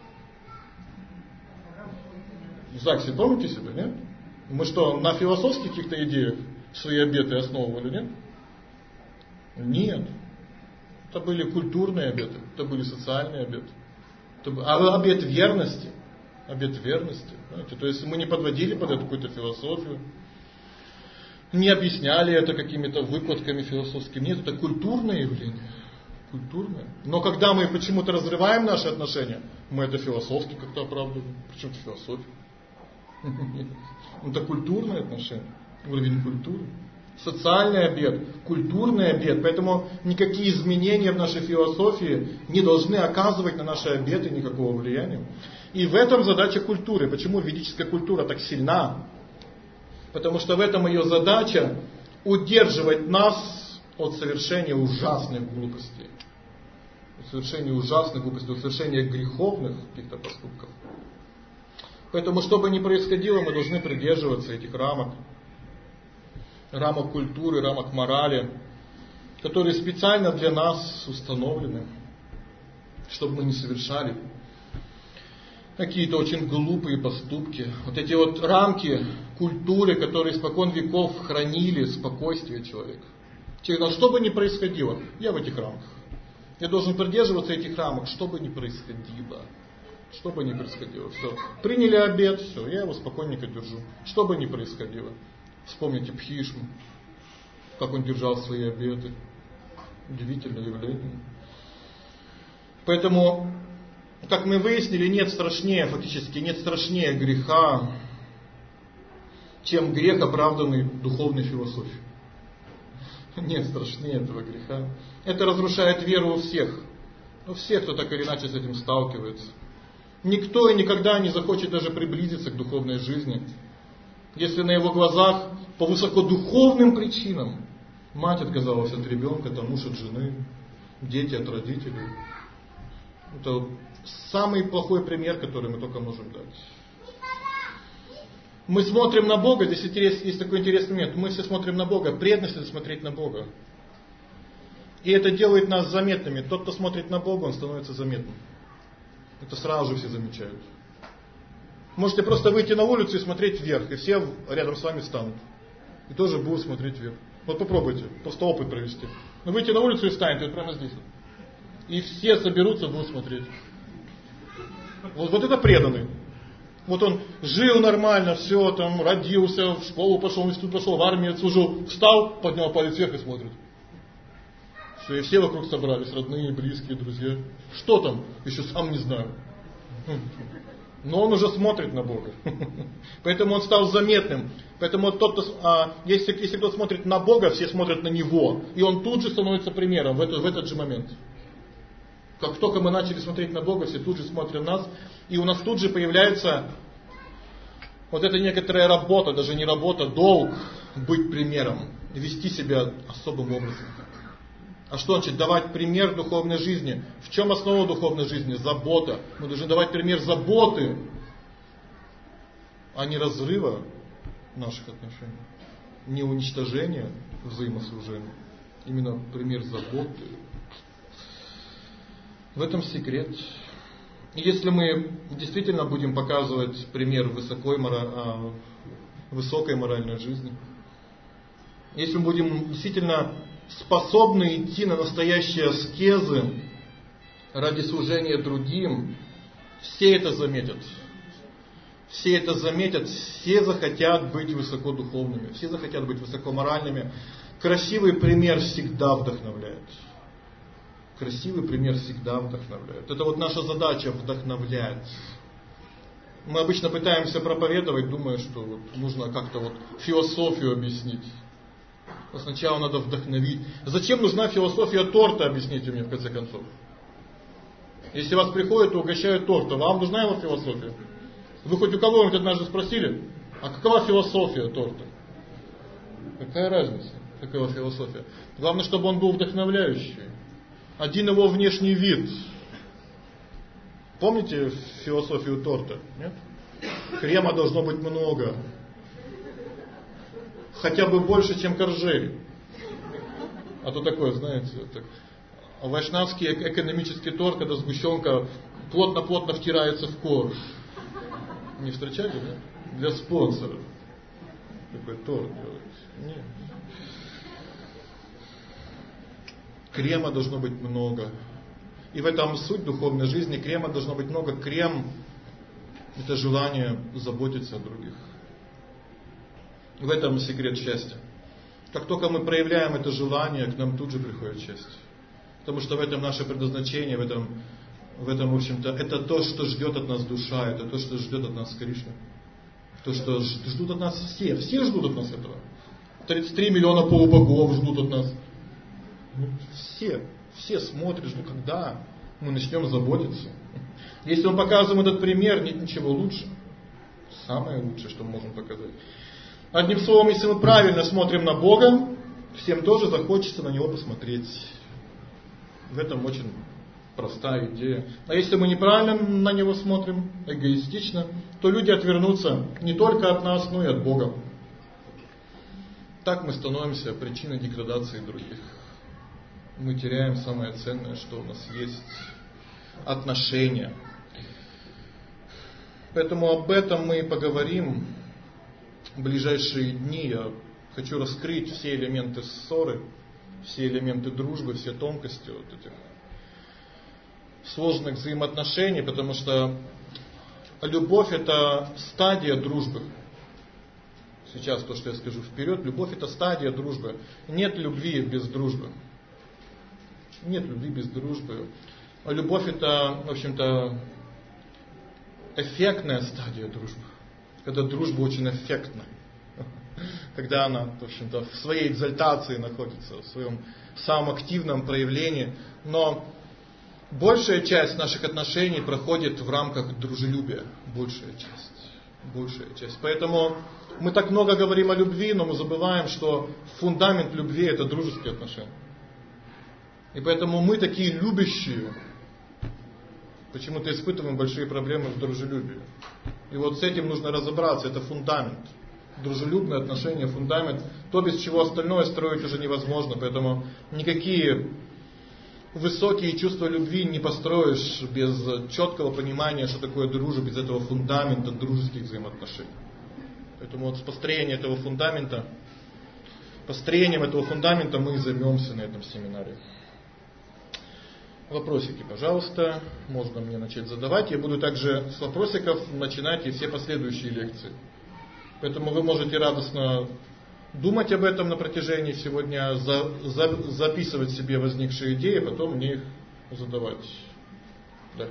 S1: В ЗАГСе помните себя, нет? Мы что, на философских каких-то идеях свои обеты основывали, нет? Нет. Это были культурные обеты, это были социальные обеты. А обет верности. Обет верности. Понимаете? То есть мы не подводили под эту какую-то философию. не объясняли это какими-то выкладками философскими. Нет, это культурное явление. Культурное. Но когда мы почему-то разрываем наши отношения, мы это философски как-то оправдываем. Причем это философия? Это культурное отношение. Уровень культуры. Социальный обет, культурный обет. Поэтому никакие изменения в нашей философии не должны оказывать на наши обеты никакого влияния. И в этом задача культуры. Почему ведическая культура так сильна? Потому что в этом ее задача удерживать нас от совершения ужасных глупостей. От совершения ужасных глупостей, от совершения греховных каких-то поступков. Поэтому, что бы ни происходило, мы должны придерживаться этих рамок. Рамок культуры, рамок морали, которые специально для нас установлены, чтобы мы не совершали какие-то очень глупые поступки. Вот эти вот рамки культуры, которые испокон веков хранили спокойствие человека. Что бы ни происходило, я в этих рамках. Я должен придерживаться этих рамок, что бы ни происходило. Что бы ни происходило. Все. Приняли обет, все, я его спокойненько держу. Что бы ни происходило. Вспомните Бхишму, как он держал свои обеты. Удивительное явление. Поэтому, как мы выяснили, нет страшнее греха, чем грех, оправданный духовной философией. Нет страшнее этого греха. Это разрушает веру у всех. У всех, кто так или иначе с этим сталкивается. Никто и никогда не захочет даже приблизиться к духовной жизни, если на его глазах по высокодуховным причинам мать отказалась от ребенка, муж от жены, дети от родителей. Это самый плохой пример, который мы только можем дать. Мы смотрим на Бога, здесь есть такой интересный момент. Мы все смотрим на Бога, преданность это смотреть на Бога. И это делает нас заметными. Тот, кто смотрит на Бога, он становится заметным. Это сразу же все замечают. Можете просто выйти на улицу и смотреть вверх, и все рядом с вами станут. И тоже будут смотреть вверх. Вот попробуйте, просто опыт провести. Но выйти на улицу и встанете, вот прямо здесь. И все соберутся, будут смотреть. Вот это преданный. Вот он жил нормально, все, родился, в школу пошел, в институт пошел, в армию отслужил, встал, поднял палец вверх и смотрит. Все, и все вокруг собрались, родные, близкие, друзья. Что там? Еще сам не знаю. Но он уже смотрит на Бога. Поэтому он стал заметным. Поэтому если кто-то смотрит на Бога, все смотрят на него. И он тут же становится примером в этот же момент. Как только мы начали смотреть на Бога, все тут же смотрят на нас. И у нас тут же появляется вот эта некоторая работа, даже не работа, долг быть примером. Вести себя особым образом. А что значит давать пример духовной жизни? В чем основа духовной жизни? Забота. Мы должны давать пример заботы, а не разрыва наших отношений. Не уничтожения взаимослужения. Именно пример заботы. В этом секрет. И если мы действительно будем показывать пример высокой моральной жизни, если мы будем действительно способны идти на настоящие аскезы ради служения другим, все это заметят. Все это заметят, все захотят быть высокодуховными, все захотят быть высокоморальными. Красивый пример всегда вдохновляет. Красивый пример всегда вдохновляет. Это вот наша задача — вдохновлять. Мы обычно пытаемся проповедовать, думая, что вот нужно как-то философию объяснить. Но сначала надо вдохновить. Зачем нужна философия торта, объясните мне в конце концов. Если вас приходят и угощают тортом, вам нужна его философия? Вы хоть у кого-нибудь однажды спросили, а какова философия торта? Какая разница, какова философия? Главное, чтобы он был вдохновляющий. Один его внешний вид. Помните философию торта? Нет? Крема должно быть много. Хотя бы больше, чем коржей. А то такое, знаете, вайшнавский экономический торт, когда сгущенка плотно-плотно втирается в корж. Не встречали, да? Для спонсоров. Такой торт делается. Нет. Крема должно быть много. И в этом суть духовной жизни. Крема должно быть много. Крем — это желание заботиться о других. В этом секрет счастья. Как только мы проявляем это желание, к нам тут же приходит счастье. Потому что в этом наше предназначение, в этом, в общем-то, это то, что ждет от нас душа, это то, что ждет от нас Кришна. То, что ждут от нас все. Все ждут от нас этого. 33 миллиона полубогов ждут от нас. Все смотрят, ждут, когда мы начнем заботиться. Если мы показываем этот пример, нет ничего лучше. Самое лучшее, что мы можем показать. Одним словом, если мы правильно смотрим на Бога, всем тоже захочется на Него посмотреть. В этом очень простая идея. А если мы неправильно на Него смотрим, эгоистично, то люди отвернутся не только от нас, но и от Бога. Так мы становимся причиной деградации других. Мы теряем самое ценное, что у нас есть. Отношения. Поэтому об этом мы и поговорим в ближайшие дни. Я хочу раскрыть все элементы ссоры, все элементы дружбы, все тонкости вот этих сложных взаимоотношений, потому что любовь — это стадия дружбы. Сейчас то, что я скажу вперед, любовь — это стадия дружбы. Нет любви без дружбы. Нет любви без дружбы. А любовь — это, в общем-то, эффектная стадия дружбы. Когда дружба очень эффектна. Когда она, в общем-то, в своей экзальтации находится, в своем самом активном проявлении. Но большая часть наших отношений проходит в рамках дружелюбия. Большая часть. Поэтому мы так много говорим о любви, но мы забываем, что фундамент любви — это дружеские отношения. И поэтому мы такие любящие, почему-то испытываем большие проблемы в дружелюбии. И вот с этим нужно разобраться, это фундамент. Дружелюбные отношения, фундамент, то, без чего остальное строить уже невозможно. Поэтому никакие высокие чувства любви не построишь без четкого понимания, что такое дружба, без этого фундамента дружеских взаимоотношений. Поэтому вот с построением этого фундамента мы и займемся на этом семинаре. Вопросики, пожалуйста, можно мне начать задавать. Я буду также с вопросиков начинать и все последующие лекции. Поэтому вы можете радостно думать об этом на протяжении всего дня, записывать себе возникшие идеи, а потом мне их задавать. Да.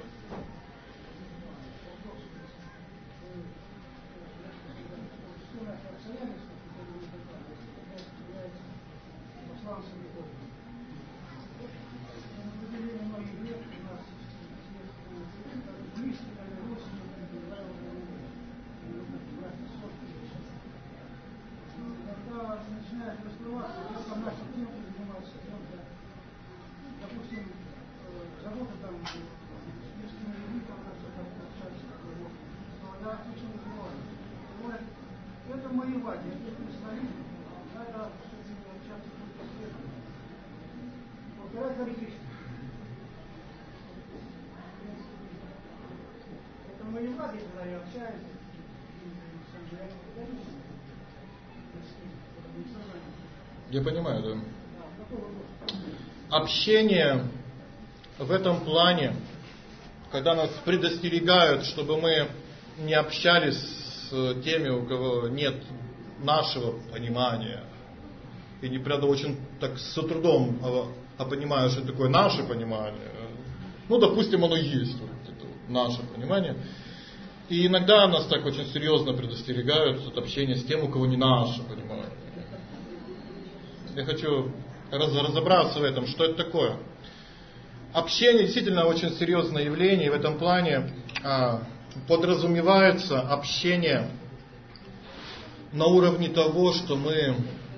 S1: Я понимаю, да. Общение в этом плане, когда нас предостерегают, чтобы мы не общались с теми, у кого нет нашего понимания, и не правда очень так с трудом понимаю, что такое наше понимание. Ну, допустим, оно есть, вот это наше понимание. И иногда нас так очень серьезно предостерегают от общения с тем, у кого не наше понимание. Я хочу разобраться в этом, что это такое. Общение действительно очень серьезное явление, и в этом плане подразумевается общение на уровне того, что мы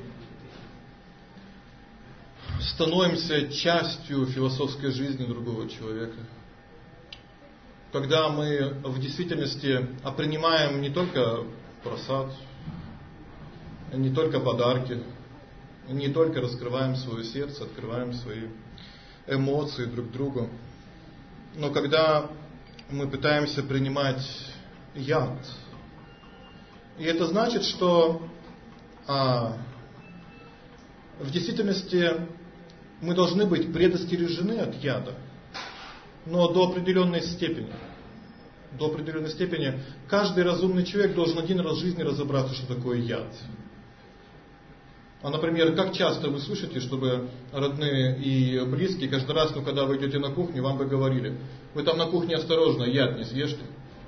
S1: становимся частью философской жизни другого человека. Когда мы в действительности принимаем не только просад, не только подарки, не только раскрываем свое сердце, открываем свои эмоции друг другу, но когда мы пытаемся принимать яд. И это значит, что в действительности мы должны быть предостережены от яда, но до определенной степени. До определенной степени каждый разумный человек должен один раз в жизни разобраться, что такое яд. А, например, как часто вы слышите, чтобы родные и близкие каждый раз, когда вы идете на кухню, вам бы говорили: вы там на кухне осторожно, яд не съешьте.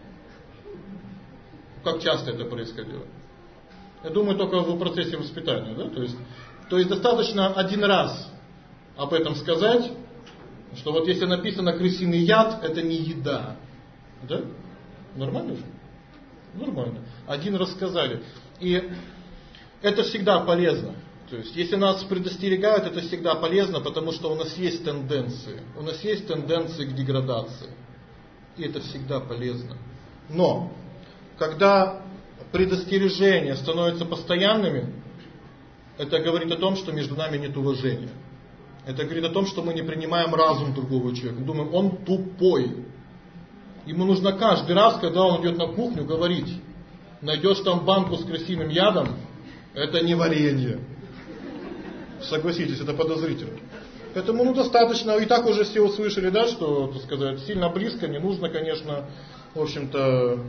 S1: Как часто это происходило? Я думаю, только в процессе воспитания, да? То есть достаточно один раз об этом сказать, что вот если написано крысиный яд, это не еда. Да? Нормально же? Нормально. Один раз сказали. И это всегда полезно. То есть, если нас предостерегают, это всегда полезно, потому что у нас есть тенденции. У нас есть тенденции к деградации. И это всегда полезно. Но, когда предостережения становятся постоянными, это говорит о том, что между нами нет уважения. Это говорит о том, что мы не принимаем разум другого человека. Думаем, он тупой. Ему нужно каждый раз, когда он идет на кухню, говорить: найдешь там банку с крысиным ядом, это не варенье. Согласитесь, это подозрительно. Поэтому достаточно, и так уже все услышали, да, что, так сказать, сильно близко не нужно, конечно, в общем-то,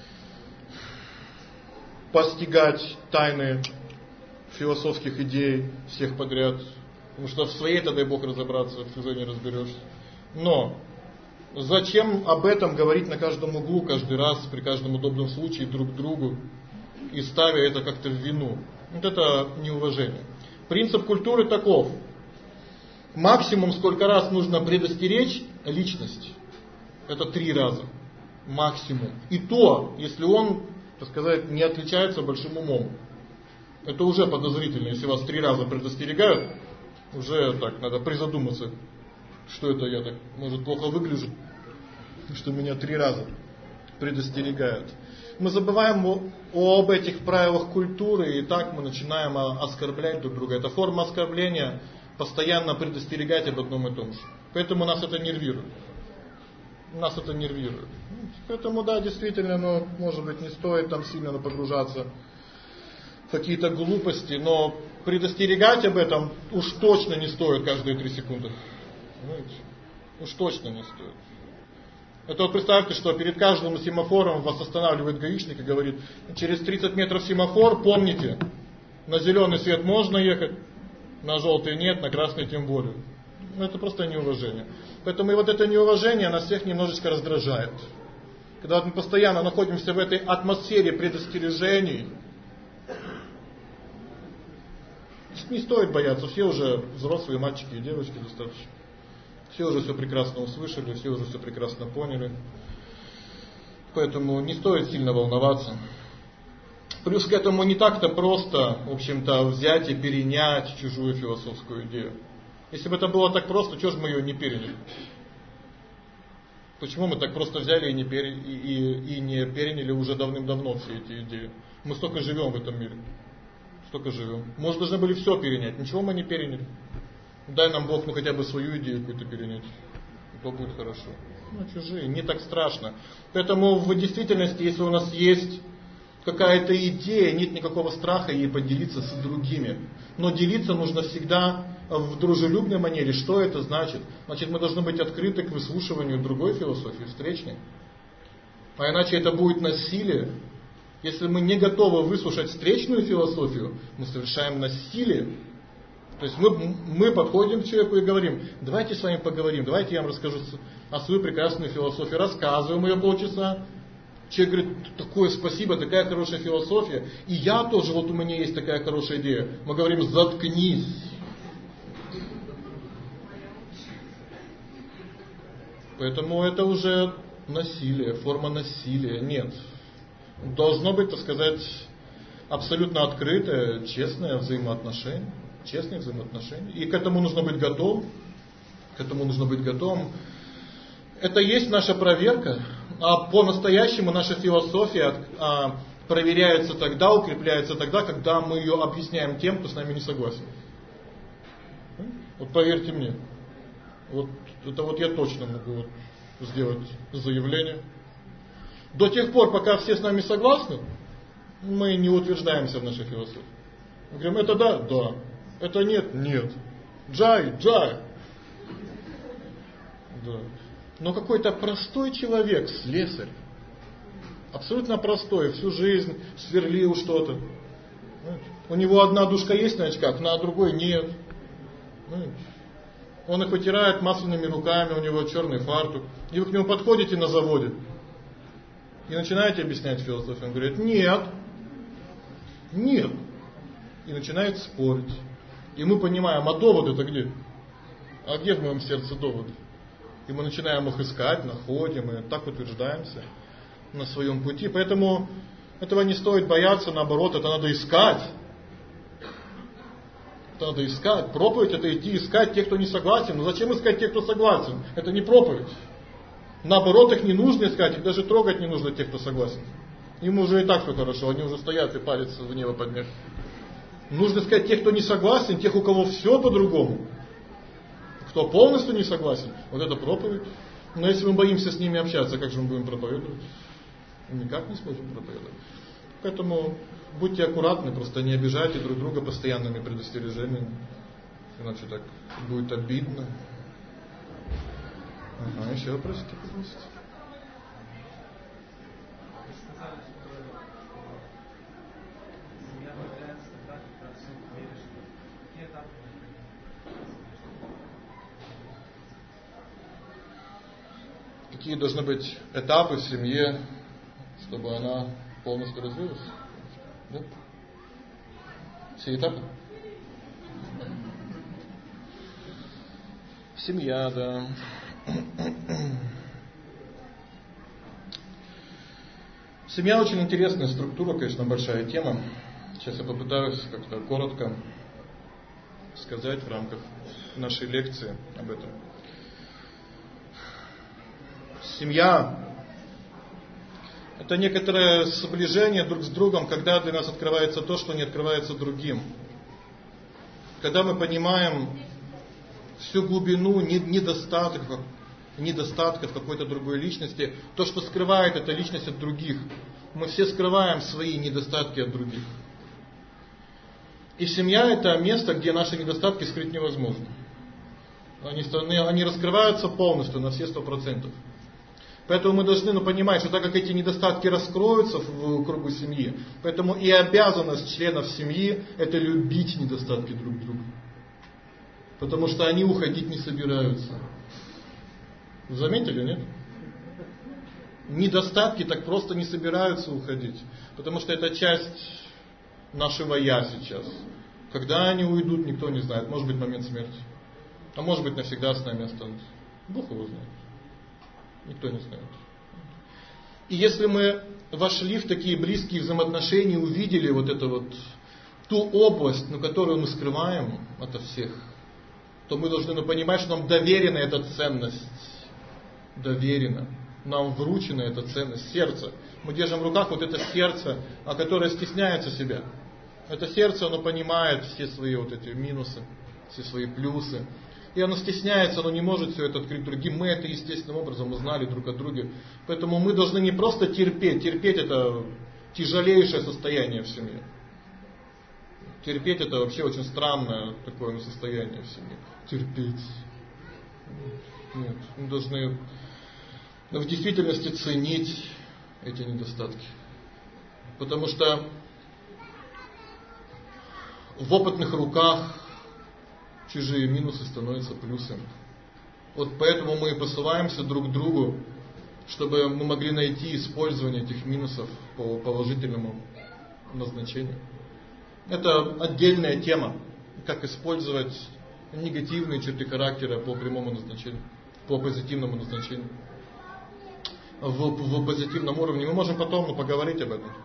S1: постигать тайны философских идей всех подряд. Потому что в своей-то, дай Бог, разобраться, в чужой не разберешься. Но зачем об этом говорить на каждом углу, каждый раз, при каждом удобном случае друг другу, и ставя это как-то в вину? Вот это неуважение. Принцип культуры таков. Максимум, сколько раз нужно предостеречь личность, это 3 раза. Максимум. И то, если он, так сказать, не отличается большим умом. Это уже подозрительно, если вас 3 раза предостерегают, уже так, надо призадуматься, что это я так, может, плохо выгляжу, что меня 3 раза предостерегают. Мы забываем об этих правилах культуры, и так мы начинаем оскорблять друг друга. Это форма оскорбления, постоянно предостерегать об одном и том же. Поэтому нас это нервирует. Нас это нервирует. Поэтому, да, действительно, может быть, не стоит там сильно погружаться в какие-то глупости, но предостерегать об этом уж точно не стоит каждые 3 секунды. Понимаете? Уж точно не стоит. Это вот представьте, что перед каждым семафором вас останавливает гаишник и говорит: через 30 метров семафор, помните, на зеленый свет можно ехать, на желтый нет, на красный тем более. Это просто неуважение. Поэтому и вот это неуважение нас всех немножечко раздражает. Когда мы постоянно находимся в этой атмосфере предостережений, не стоит бояться, все уже взрослые мальчики и девочки достаточно. Все уже все прекрасно услышали, все уже все прекрасно поняли. Поэтому не стоит сильно волноваться. Плюс к этому не так-то просто, в общем-то, взять и перенять чужую философскую идею. Если бы это было так просто, чего же мы ее не переняли? Почему мы так просто взяли и не переняли уже давным-давно все эти идеи? Мы столько живем в этом мире. Столько живем. Может, должны были все перенять. Ничего мы не переняли. Дай нам Бог, хотя бы свою идею какую-то перенять. И то будет хорошо. Чужие, не так страшно. Поэтому в действительности, если у нас есть какая-то идея, нет никакого страха ей поделиться с другими. Но делиться нужно всегда в дружелюбной манере. Что это значит? Значит, мы должны быть открыты к выслушиванию другой философии, встречной. А иначе это будет насилие. Если мы не готовы выслушать встречную философию, мы совершаем насилие. То есть мы подходим к человеку и говорим: давайте с вами поговорим, давайте я вам расскажу о свою прекрасную философию. Рассказываем ее полчаса. Человек говорит: такое спасибо, такая хорошая философия. И я тоже, вот у меня есть такая хорошая идея. Мы говорим: заткнись. Поэтому это уже насилие, форма насилия. Нет. Должно быть, так сказать, абсолютно открытое, честное взаимоотношение. Честные взаимоотношения. И к этому нужно быть готовым. К этому нужно быть готовым. Это есть наша проверка. А по-настоящему наша философия проверяется тогда, укрепляется тогда, когда мы ее объясняем тем, кто с нами не согласен. Вот поверьте мне. Вот это вот я точно могу сделать заявление. До тех пор, пока все с нами согласны, мы не утверждаемся в нашей философии. Мы говорим: это да, да. Это нет, нет. Джай, джай. Да. Но какой-то простой человек, слесарь, абсолютно простой, всю жизнь сверлил что-то. У него одна дужка есть на очках, на другой нет. Он их вытирает масляными руками, у него черный фартук. И вы к нему подходите на заводе и начинаете объяснять философию. Он говорит: нет. Нет. И начинает спорить. И мы понимаем, а доводы-то где? А где в моем сердце доводы? И мы начинаем их искать, находим, и так утверждаемся на своем пути. Поэтому этого не стоит бояться, наоборот, это надо искать. Это надо искать. Проповедь — это идти искать тех, кто не согласен. Но зачем искать тех, кто согласен? Это не проповедь. Наоборот, их не нужно искать, их даже трогать не нужно тех, кто согласен. Им уже и так все хорошо, они уже стоят и палец в небо подняли. Нужно искать тех, кто не согласен, тех, у кого все по-другому. Кто полностью не согласен, вот это проповедь. Но если мы боимся с ними общаться, как же мы будем проповедовать? Никак не сможем проповедовать. Поэтому будьте аккуратны, просто не обижайте друг друга постоянными предостережениями. Иначе так будет обидно. Ага, еще вопросики, пожалуйста. Какие должны быть этапы в семье, чтобы она полностью развилась? Да? Все этапы? Семья, да. Семья очень интересная структура, конечно, большая тема. Сейчас я попытаюсь как-то коротко сказать в рамках нашей лекции об этом. Семья — это некоторое сближение друг с другом, когда для нас открывается то, что не открывается другим. Когда мы понимаем всю глубину недостатков какой-то другой личности, то, что скрывает эта личность от других. Мы все скрываем свои недостатки от других. И семья — это место, где наши недостатки скрыть невозможно. Они раскрываются полностью, на все 100%. Поэтому мы должны понимать, что так как эти недостатки раскроются в кругу семьи, поэтому и обязанность членов семьи — это любить недостатки друг друга. Потому что они уходить не собираются. Вы заметили, нет? Недостатки так просто не собираются уходить. Потому что это часть нашего «я» сейчас. Когда они уйдут, никто не знает. Может быть, момент смерти. А может быть, навсегда с нами останутся. Бог его знает. Никто не знает. И если мы вошли в такие близкие взаимоотношения, увидели вот эту вот ту область, которую мы скрываем ото всех, то мы должны понимать, что нам доверена эта ценность. Доверена. Нам вручена эта ценность. Сердце. Мы держим в руках вот это сердце, которое стесняется себя. Это сердце, оно понимает все свои вот эти минусы, все свои плюсы. И оно стесняется, оно не может все это открыть другим. Мы это естественным образом узнали друг от друга. Поэтому мы должны не просто терпеть. Терпеть — это тяжелейшее состояние в семье. Терпеть — это вообще очень странное такое состояние в семье. Терпеть. Нет, мы должны в действительности ценить эти недостатки. Потому что в опытных руках чужие минусы становятся плюсами. Вот поэтому мы и посылаемся друг к другу, чтобы мы могли найти использование этих минусов по положительному назначению. Это отдельная тема, как использовать негативные черты характера по прямому назначению, по позитивному назначению. В позитивном уровне мы можем потом поговорить об этом.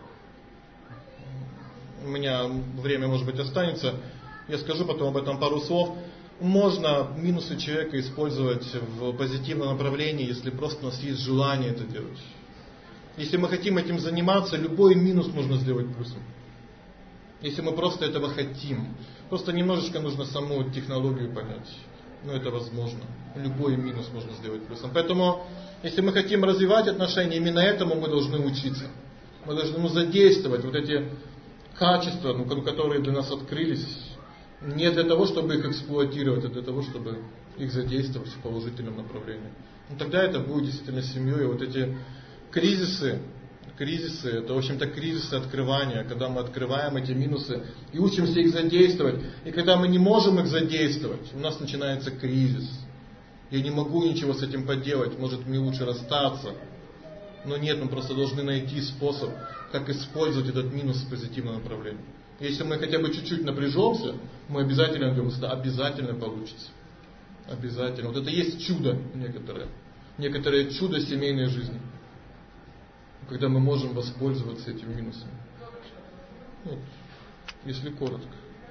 S1: У меня время, может быть, останется. Я скажу потом об этом пару слов. Можно минусы человека использовать в позитивном направлении, если просто у нас есть желание это делать. Если мы хотим этим заниматься, любой минус можно сделать плюсом. Если мы просто этого хотим. Просто немножечко нужно саму технологию понять. Но это возможно. Любой минус можно сделать плюсом. Поэтому, если мы хотим развивать отношения, именно этому мы должны учиться. Мы должны задействовать вот эти качества, которые для нас открылись, не для того, чтобы их эксплуатировать, а для того, чтобы их задействовать в положительном направлении. Тогда это будет действительно семьей. И вот эти кризисы, Кризисы – это, в общем-то, кризисы открывания, когда мы открываем эти минусы и учимся их задействовать. И когда мы не можем их задействовать, у нас начинается кризис. Я не могу ничего с этим поделать, может мне лучше расстаться. Но нет, мы просто должны найти способ, как использовать этот минус в позитивном направлении. Если мы хотя бы чуть-чуть напряжемся, мы обязательно найдем, что обязательно получится. Обязательно. Вот это есть чудо некоторое. Некоторое чудо семейной жизни. Когда мы можем воспользоваться этими минусами. Вот, если коротко.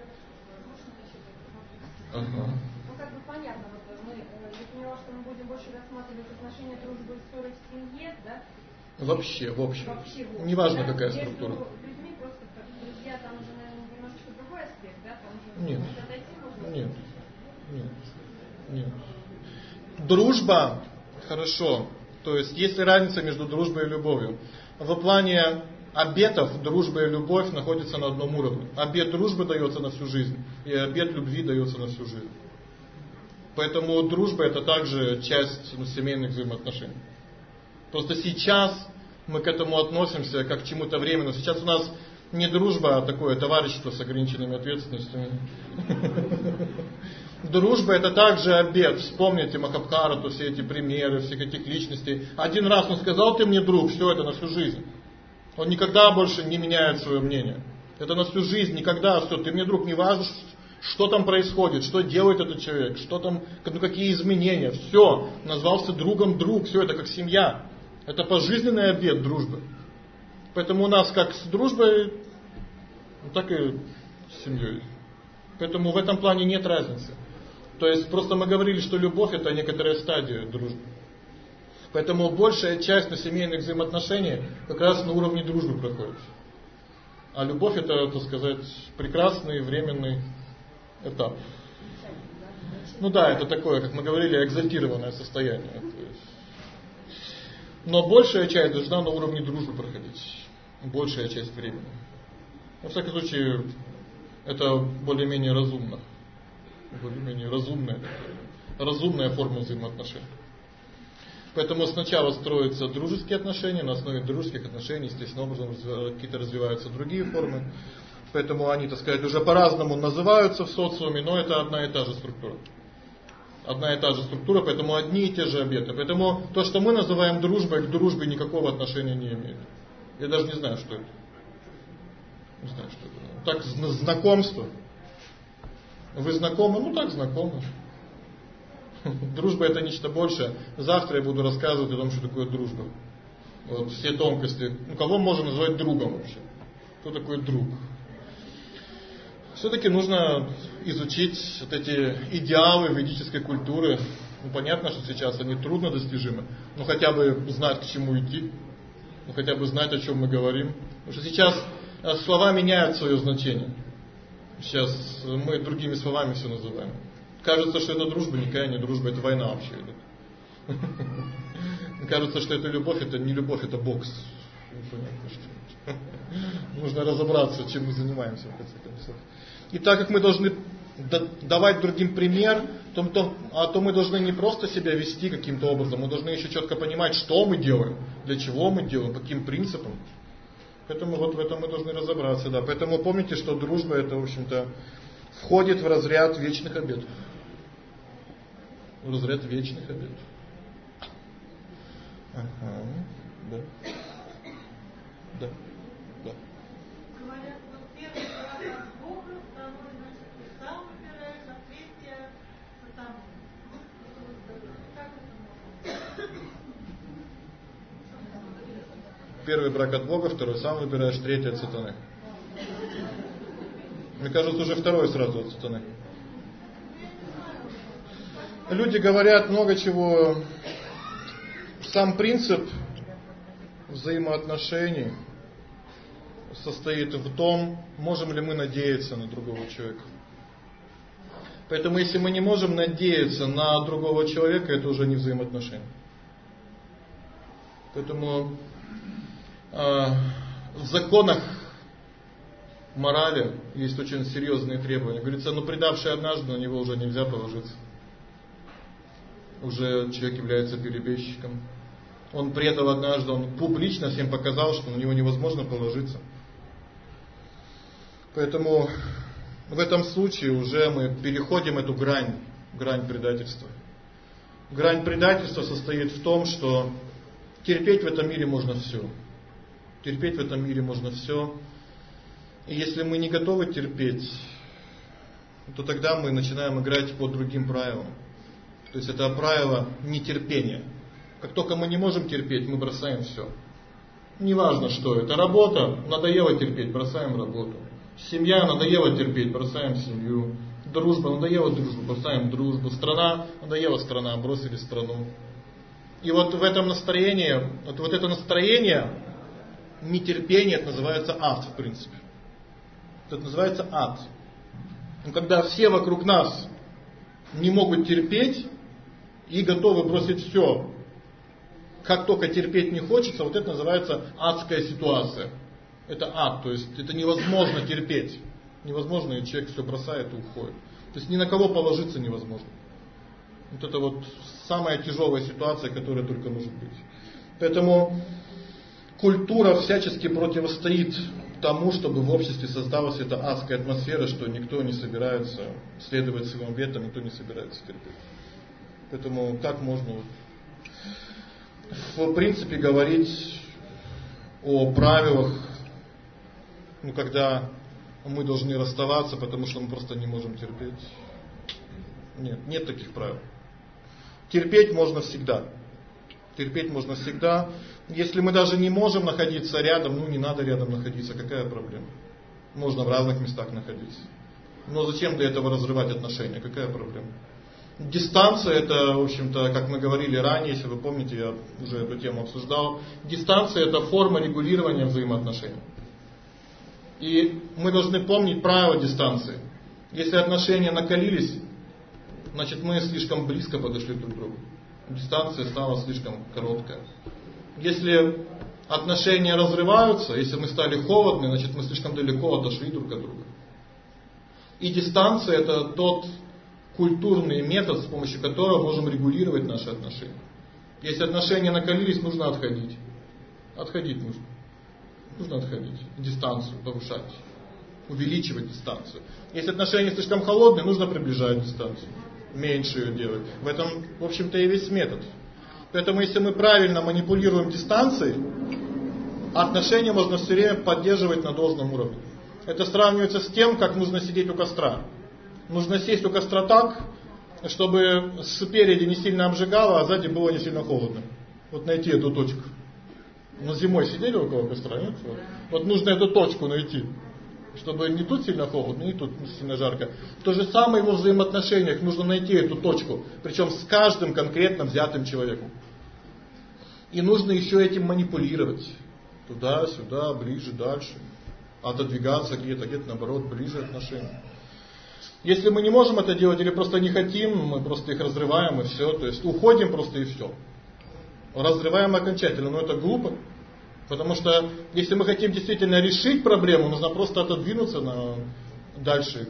S1: Ага.
S2: Ну как бы понятно, вот мы, я поняла, что мы будем больше рассматривать отношения дружбы и ссоры в семье, да?
S1: Вообще, в общем.
S2: Вообще,
S1: неважно,
S2: да?
S1: какая
S2: Между
S1: структура.
S2: людьми просто как друзья, там уже, наверное, немножечко другой аспект, да? Там уже
S1: Нет.
S2: может отойти, можно?
S1: Нет. Нет. Нет. Дружба, хорошо. То есть есть разница между дружбой и любовью. В плане обетов дружба и любовь находятся на одном уровне. Обет дружбы дается на всю жизнь, и обет любви дается на всю жизнь. Поэтому дружба это также часть семейных взаимоотношений. Просто сейчас мы к этому относимся как к чему-то временному. Сейчас у нас не дружба, а такое товарищество с ограниченными ответственностями. Дружба это также обет. Вспомните Махабхарату, все эти примеры, всех этих личностей. Один раз он сказал: ты мне друг, все это на всю жизнь. Он никогда больше не меняет свое мнение. Это на всю жизнь, никогда, все, ты мне друг, не важно, что там происходит, что делает этот человек, что там, какие изменения. Все, назвался другом друг, все это как семья. Это пожизненный обет дружбы. Поэтому у нас как с дружбой, так и с семьей. Поэтому в этом плане нет разницы. То есть просто мы говорили, что любовь это некоторая стадия дружбы. Поэтому большая часть на семейных взаимоотношений как раз на уровне дружбы проходит. А любовь это, так сказать, прекрасный временный этап. Ну да, это такое, как мы говорили, экзальтированное состояние. Но большая часть должна на уровне дружбы проходить. Большая часть времени. Во всяком случае, это более-менее разумно. Более-менее разумная форма взаимоотношений. Поэтому сначала строятся дружеские отношения, на основе дружеских отношений, естественным образом какие-то развиваются другие формы. Поэтому они, так сказать, уже по-разному называются в социуме, но это одна и та же структура. Одна и та же структура, поэтому одни и те же обеты. Поэтому то, что мы называем дружбой, к дружбе никакого отношения не имеет. Я даже не знаю, что это. Не знаю, что это. Так, знакомство. Вы знакомы? Ну так, знакомы. Дружба это нечто большее. Завтра я буду рассказывать о том, что такое дружба. Вот все тонкости. Ну, кого можно назвать другом вообще? Кто такой друг? Все-таки нужно изучить вот эти идеалы ведической культуры. Ну, понятно, что сейчас они трудно достижимы, но хотя бы знать, к чему идти, ну, хотя бы знать, о чем мы говорим. Потому что сейчас слова меняют свое значение. Сейчас мы другими словами все называем. Кажется, что это дружба, никакая не дружба, это война вообще идет. Кажется, что это любовь, это не любовь, это бокс. Нужно разобраться, чем мы занимаемся в конце концов. И так как мы должны давать другим пример, то мы должны не просто себя вести каким-то образом, мы должны еще четко понимать, что мы делаем, для чего мы делаем, по каким принципам. Поэтому вот в этом мы должны разобраться, да. Поэтому помните, что дружба это, в общем-то, входит в разряд вечных обетов. В разряд вечных обетов. Ага, да. Да. Да.
S3: Говорят, что первый брак от Бога, второй, значит, ты сам выбираешь, а третье сатана. Как это можно?
S1: Первый брак от Бога, второй сам выбираешь, третий от сатаны. Мне кажется, уже второй сразу от сатаны. Люди говорят много чего. Сам принцип взаимоотношений состоит в том, можем ли мы надеяться на другого человека. Поэтому если мы не можем надеяться на другого человека, это уже не взаимоотношения. Поэтому в законах морали есть очень серьезные требования. Говорится, предавший однажды, на него уже нельзя положиться. Уже человек является перебежчиком. Он предал однажды, он публично всем показал, что на него невозможно положиться. Поэтому в этом случае уже мы переходим эту грань предательства. Грань предательства состоит в том, что терпеть в этом мире можно все. Терпеть в этом мире можно все. И если мы не готовы терпеть, то тогда мы начинаем играть по другим правилам. То есть это правило нетерпения. Как только мы не можем терпеть, мы бросаем все. Неважно что это. Работа, надоело терпеть, бросаем работу. Семья, надоело терпеть, бросаем семью. Дружба, надоело дружбу, бросаем дружбу. Страна, надоело страна, бросили страну. И вот в этом настроении, вот это настроение нетерпения, это называется ад, в принципе. Это называется ад. Но когда все вокруг нас не могут терпеть и готовы бросить все, как только терпеть не хочется, вот это называется адская ситуация. Это ад, то есть это невозможно терпеть. Невозможно, и человек все бросает и уходит. То есть ни на кого положиться невозможно. Вот это вот самая тяжелая ситуация, которая только может быть. Поэтому культура всячески противостоит тому, чтобы в обществе создалась эта адская атмосфера, что никто не собирается следовать своим ветам, никто не собирается терпеть. Поэтому как можно в принципе говорить о правилах, когда мы должны расставаться, потому что мы просто не можем терпеть. Нет таких правил. Терпеть можно всегда. Терпеть можно всегда. Если мы даже не можем находиться рядом, не надо рядом находиться, какая проблема? Можно в разных местах находиться. Но зачем для этого разрывать отношения? Какая проблема? Дистанция, это, в общем-то, как мы говорили ранее, если вы помните, я уже эту тему обсуждал. Дистанция — это форма регулирования взаимоотношений. И мы должны помнить правила дистанции. Если отношения накалились, значит мы слишком близко подошли друг к другу. Дистанция стала слишком короткая. Если отношения разрываются, если мы стали холодны, значит мы слишком далеко отошли друг от друга. И дистанция — это тот культурный метод, с помощью которого можем регулировать наши отношения. Если отношения накалились, нужно отходить. Отходить нужно. Нужно отходить. Дистанцию повышать. Увеличивать дистанцию. Если отношения слишком холодные, нужно приближать дистанцию. Меньше ее делать. В этом, в общем-то, и весь метод. Поэтому, если мы правильно манипулируем дистанцией, отношения можно все время поддерживать на должном уровне. Это сравнивается с тем, как нужно сидеть у костра. Нужно сесть у костра так, чтобы спереди не сильно обжигало, а сзади было не сильно холодно. Вот найти эту точку. Но зимой сидели около костра, нет? Вот нужно эту точку найти, чтобы не тут сильно холодно, не тут сильно жарко. То же самое во взаимоотношениях, нужно найти эту точку, причем с каждым конкретно взятым человеком. И нужно еще этим манипулировать. Туда, сюда, ближе, дальше. Отодвигаться где-то наоборот, ближе отношения. Если мы не можем это делать или просто не хотим, мы просто их разрываем и все. То есть уходим просто и все. Разрываем окончательно, но это глупо. Потому что если мы хотим действительно решить проблему, нужно просто отодвинуться на дальше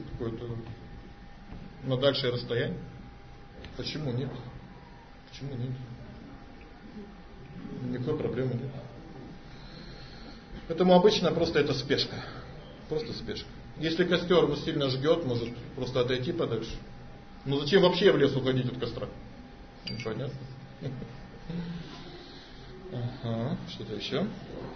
S1: на дальшее расстояние. Почему нет? Почему нет? Никакой проблемы нет. Поэтому обычно просто это спешка. Просто спешка. Если костер сильно жгет, может просто отойти подальше. Но зачем вообще в лес уходить от костра? Непонятно. Ага, что-то еще?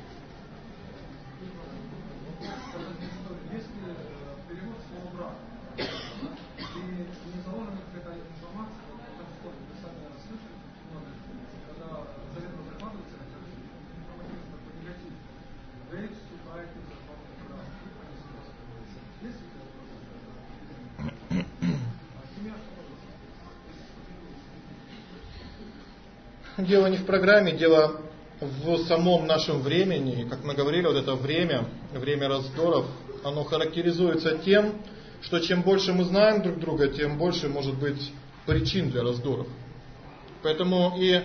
S1: Дело не в программе, дело в самом нашем времени. Как мы говорили, вот это время раздоров, оно характеризуется тем, что чем больше мы знаем друг друга, тем больше может быть причин для раздоров. Поэтому и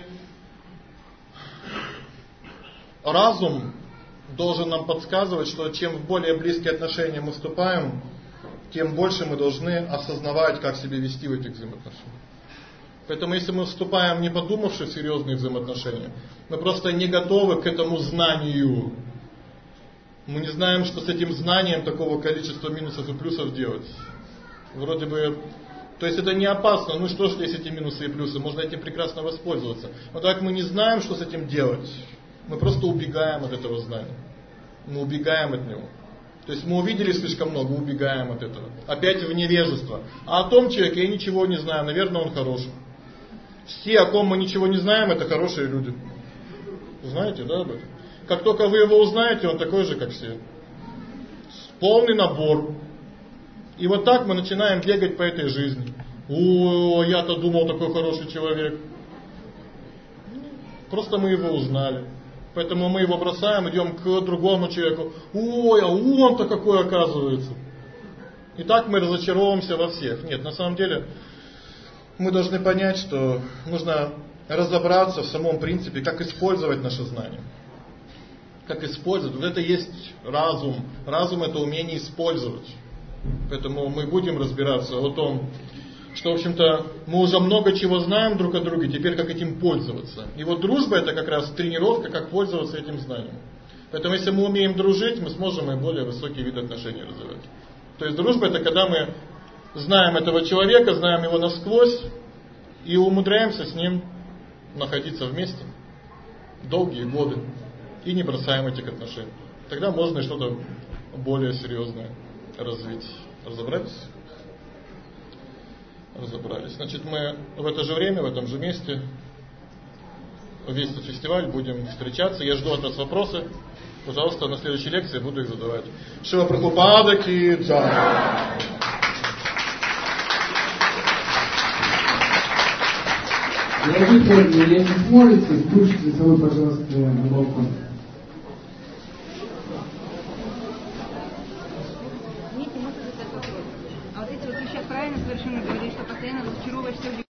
S1: разум должен нам подсказывать, что чем в более близкие отношения мы вступаем, тем больше мы должны осознавать, как себя вести в этих взаимоотношениях. Поэтому если мы вступаем, не подумавши в серьезные взаимоотношения, мы просто не готовы к этому знанию. Мы не знаем, что с этим знанием такого количества минусов и плюсов делать. Вроде бы, то есть это не опасно, ну что ж, есть эти минусы и плюсы, можно этим прекрасно воспользоваться. Но так мы не знаем, что с этим делать. Мы просто убегаем от этого знания. Мы убегаем от него. То есть мы увидели слишком много, убегаем от этого. Опять в невежество. А о том человеке я ничего не знаю, наверное, он хороший. Все, о ком мы ничего не знаем, это хорошие люди. Знаете, да, об этом? Как только вы его узнаете, он такой же, как все. Полный набор. И вот так мы начинаем бегать по этой жизни. О, я-то думал, такой хороший человек. Просто мы его узнали. Поэтому мы его бросаем, идем к другому человеку. Ой, а он-то какой оказывается. И так мы разочаровываемся во всех. Нет, на самом деле мы должны понять, что нужно разобраться в самом принципе, как использовать наше знание. Как использовать. Вот это есть разум. Разум — это умение использовать. Поэтому мы будем разбираться о том, что, в общем-то, мы уже много чего знаем друг о друге, теперь как этим пользоваться. И вот дружба — это как раз тренировка, как пользоваться этим знанием. Поэтому если мы умеем дружить, мы сможем и более высокие виды отношений развивать. То есть дружба — это когда мы знаем этого человека, знаем его насквозь и умудряемся с ним находиться вместе долгие годы и не бросаем этих отношений. Тогда можно и что-то более серьезное развить. Разобрались? Разобрались. Значит, мы в это же время, в этом же месте, весь этот фестиваль будем встречаться. Я жду от вас вопросы. Пожалуйста, на следующей лекции буду их задавать. Шива Прабхупада ки джай.
S4: Дорогие коллеги, если сможете, включите за собой, пожалуйста, балкон.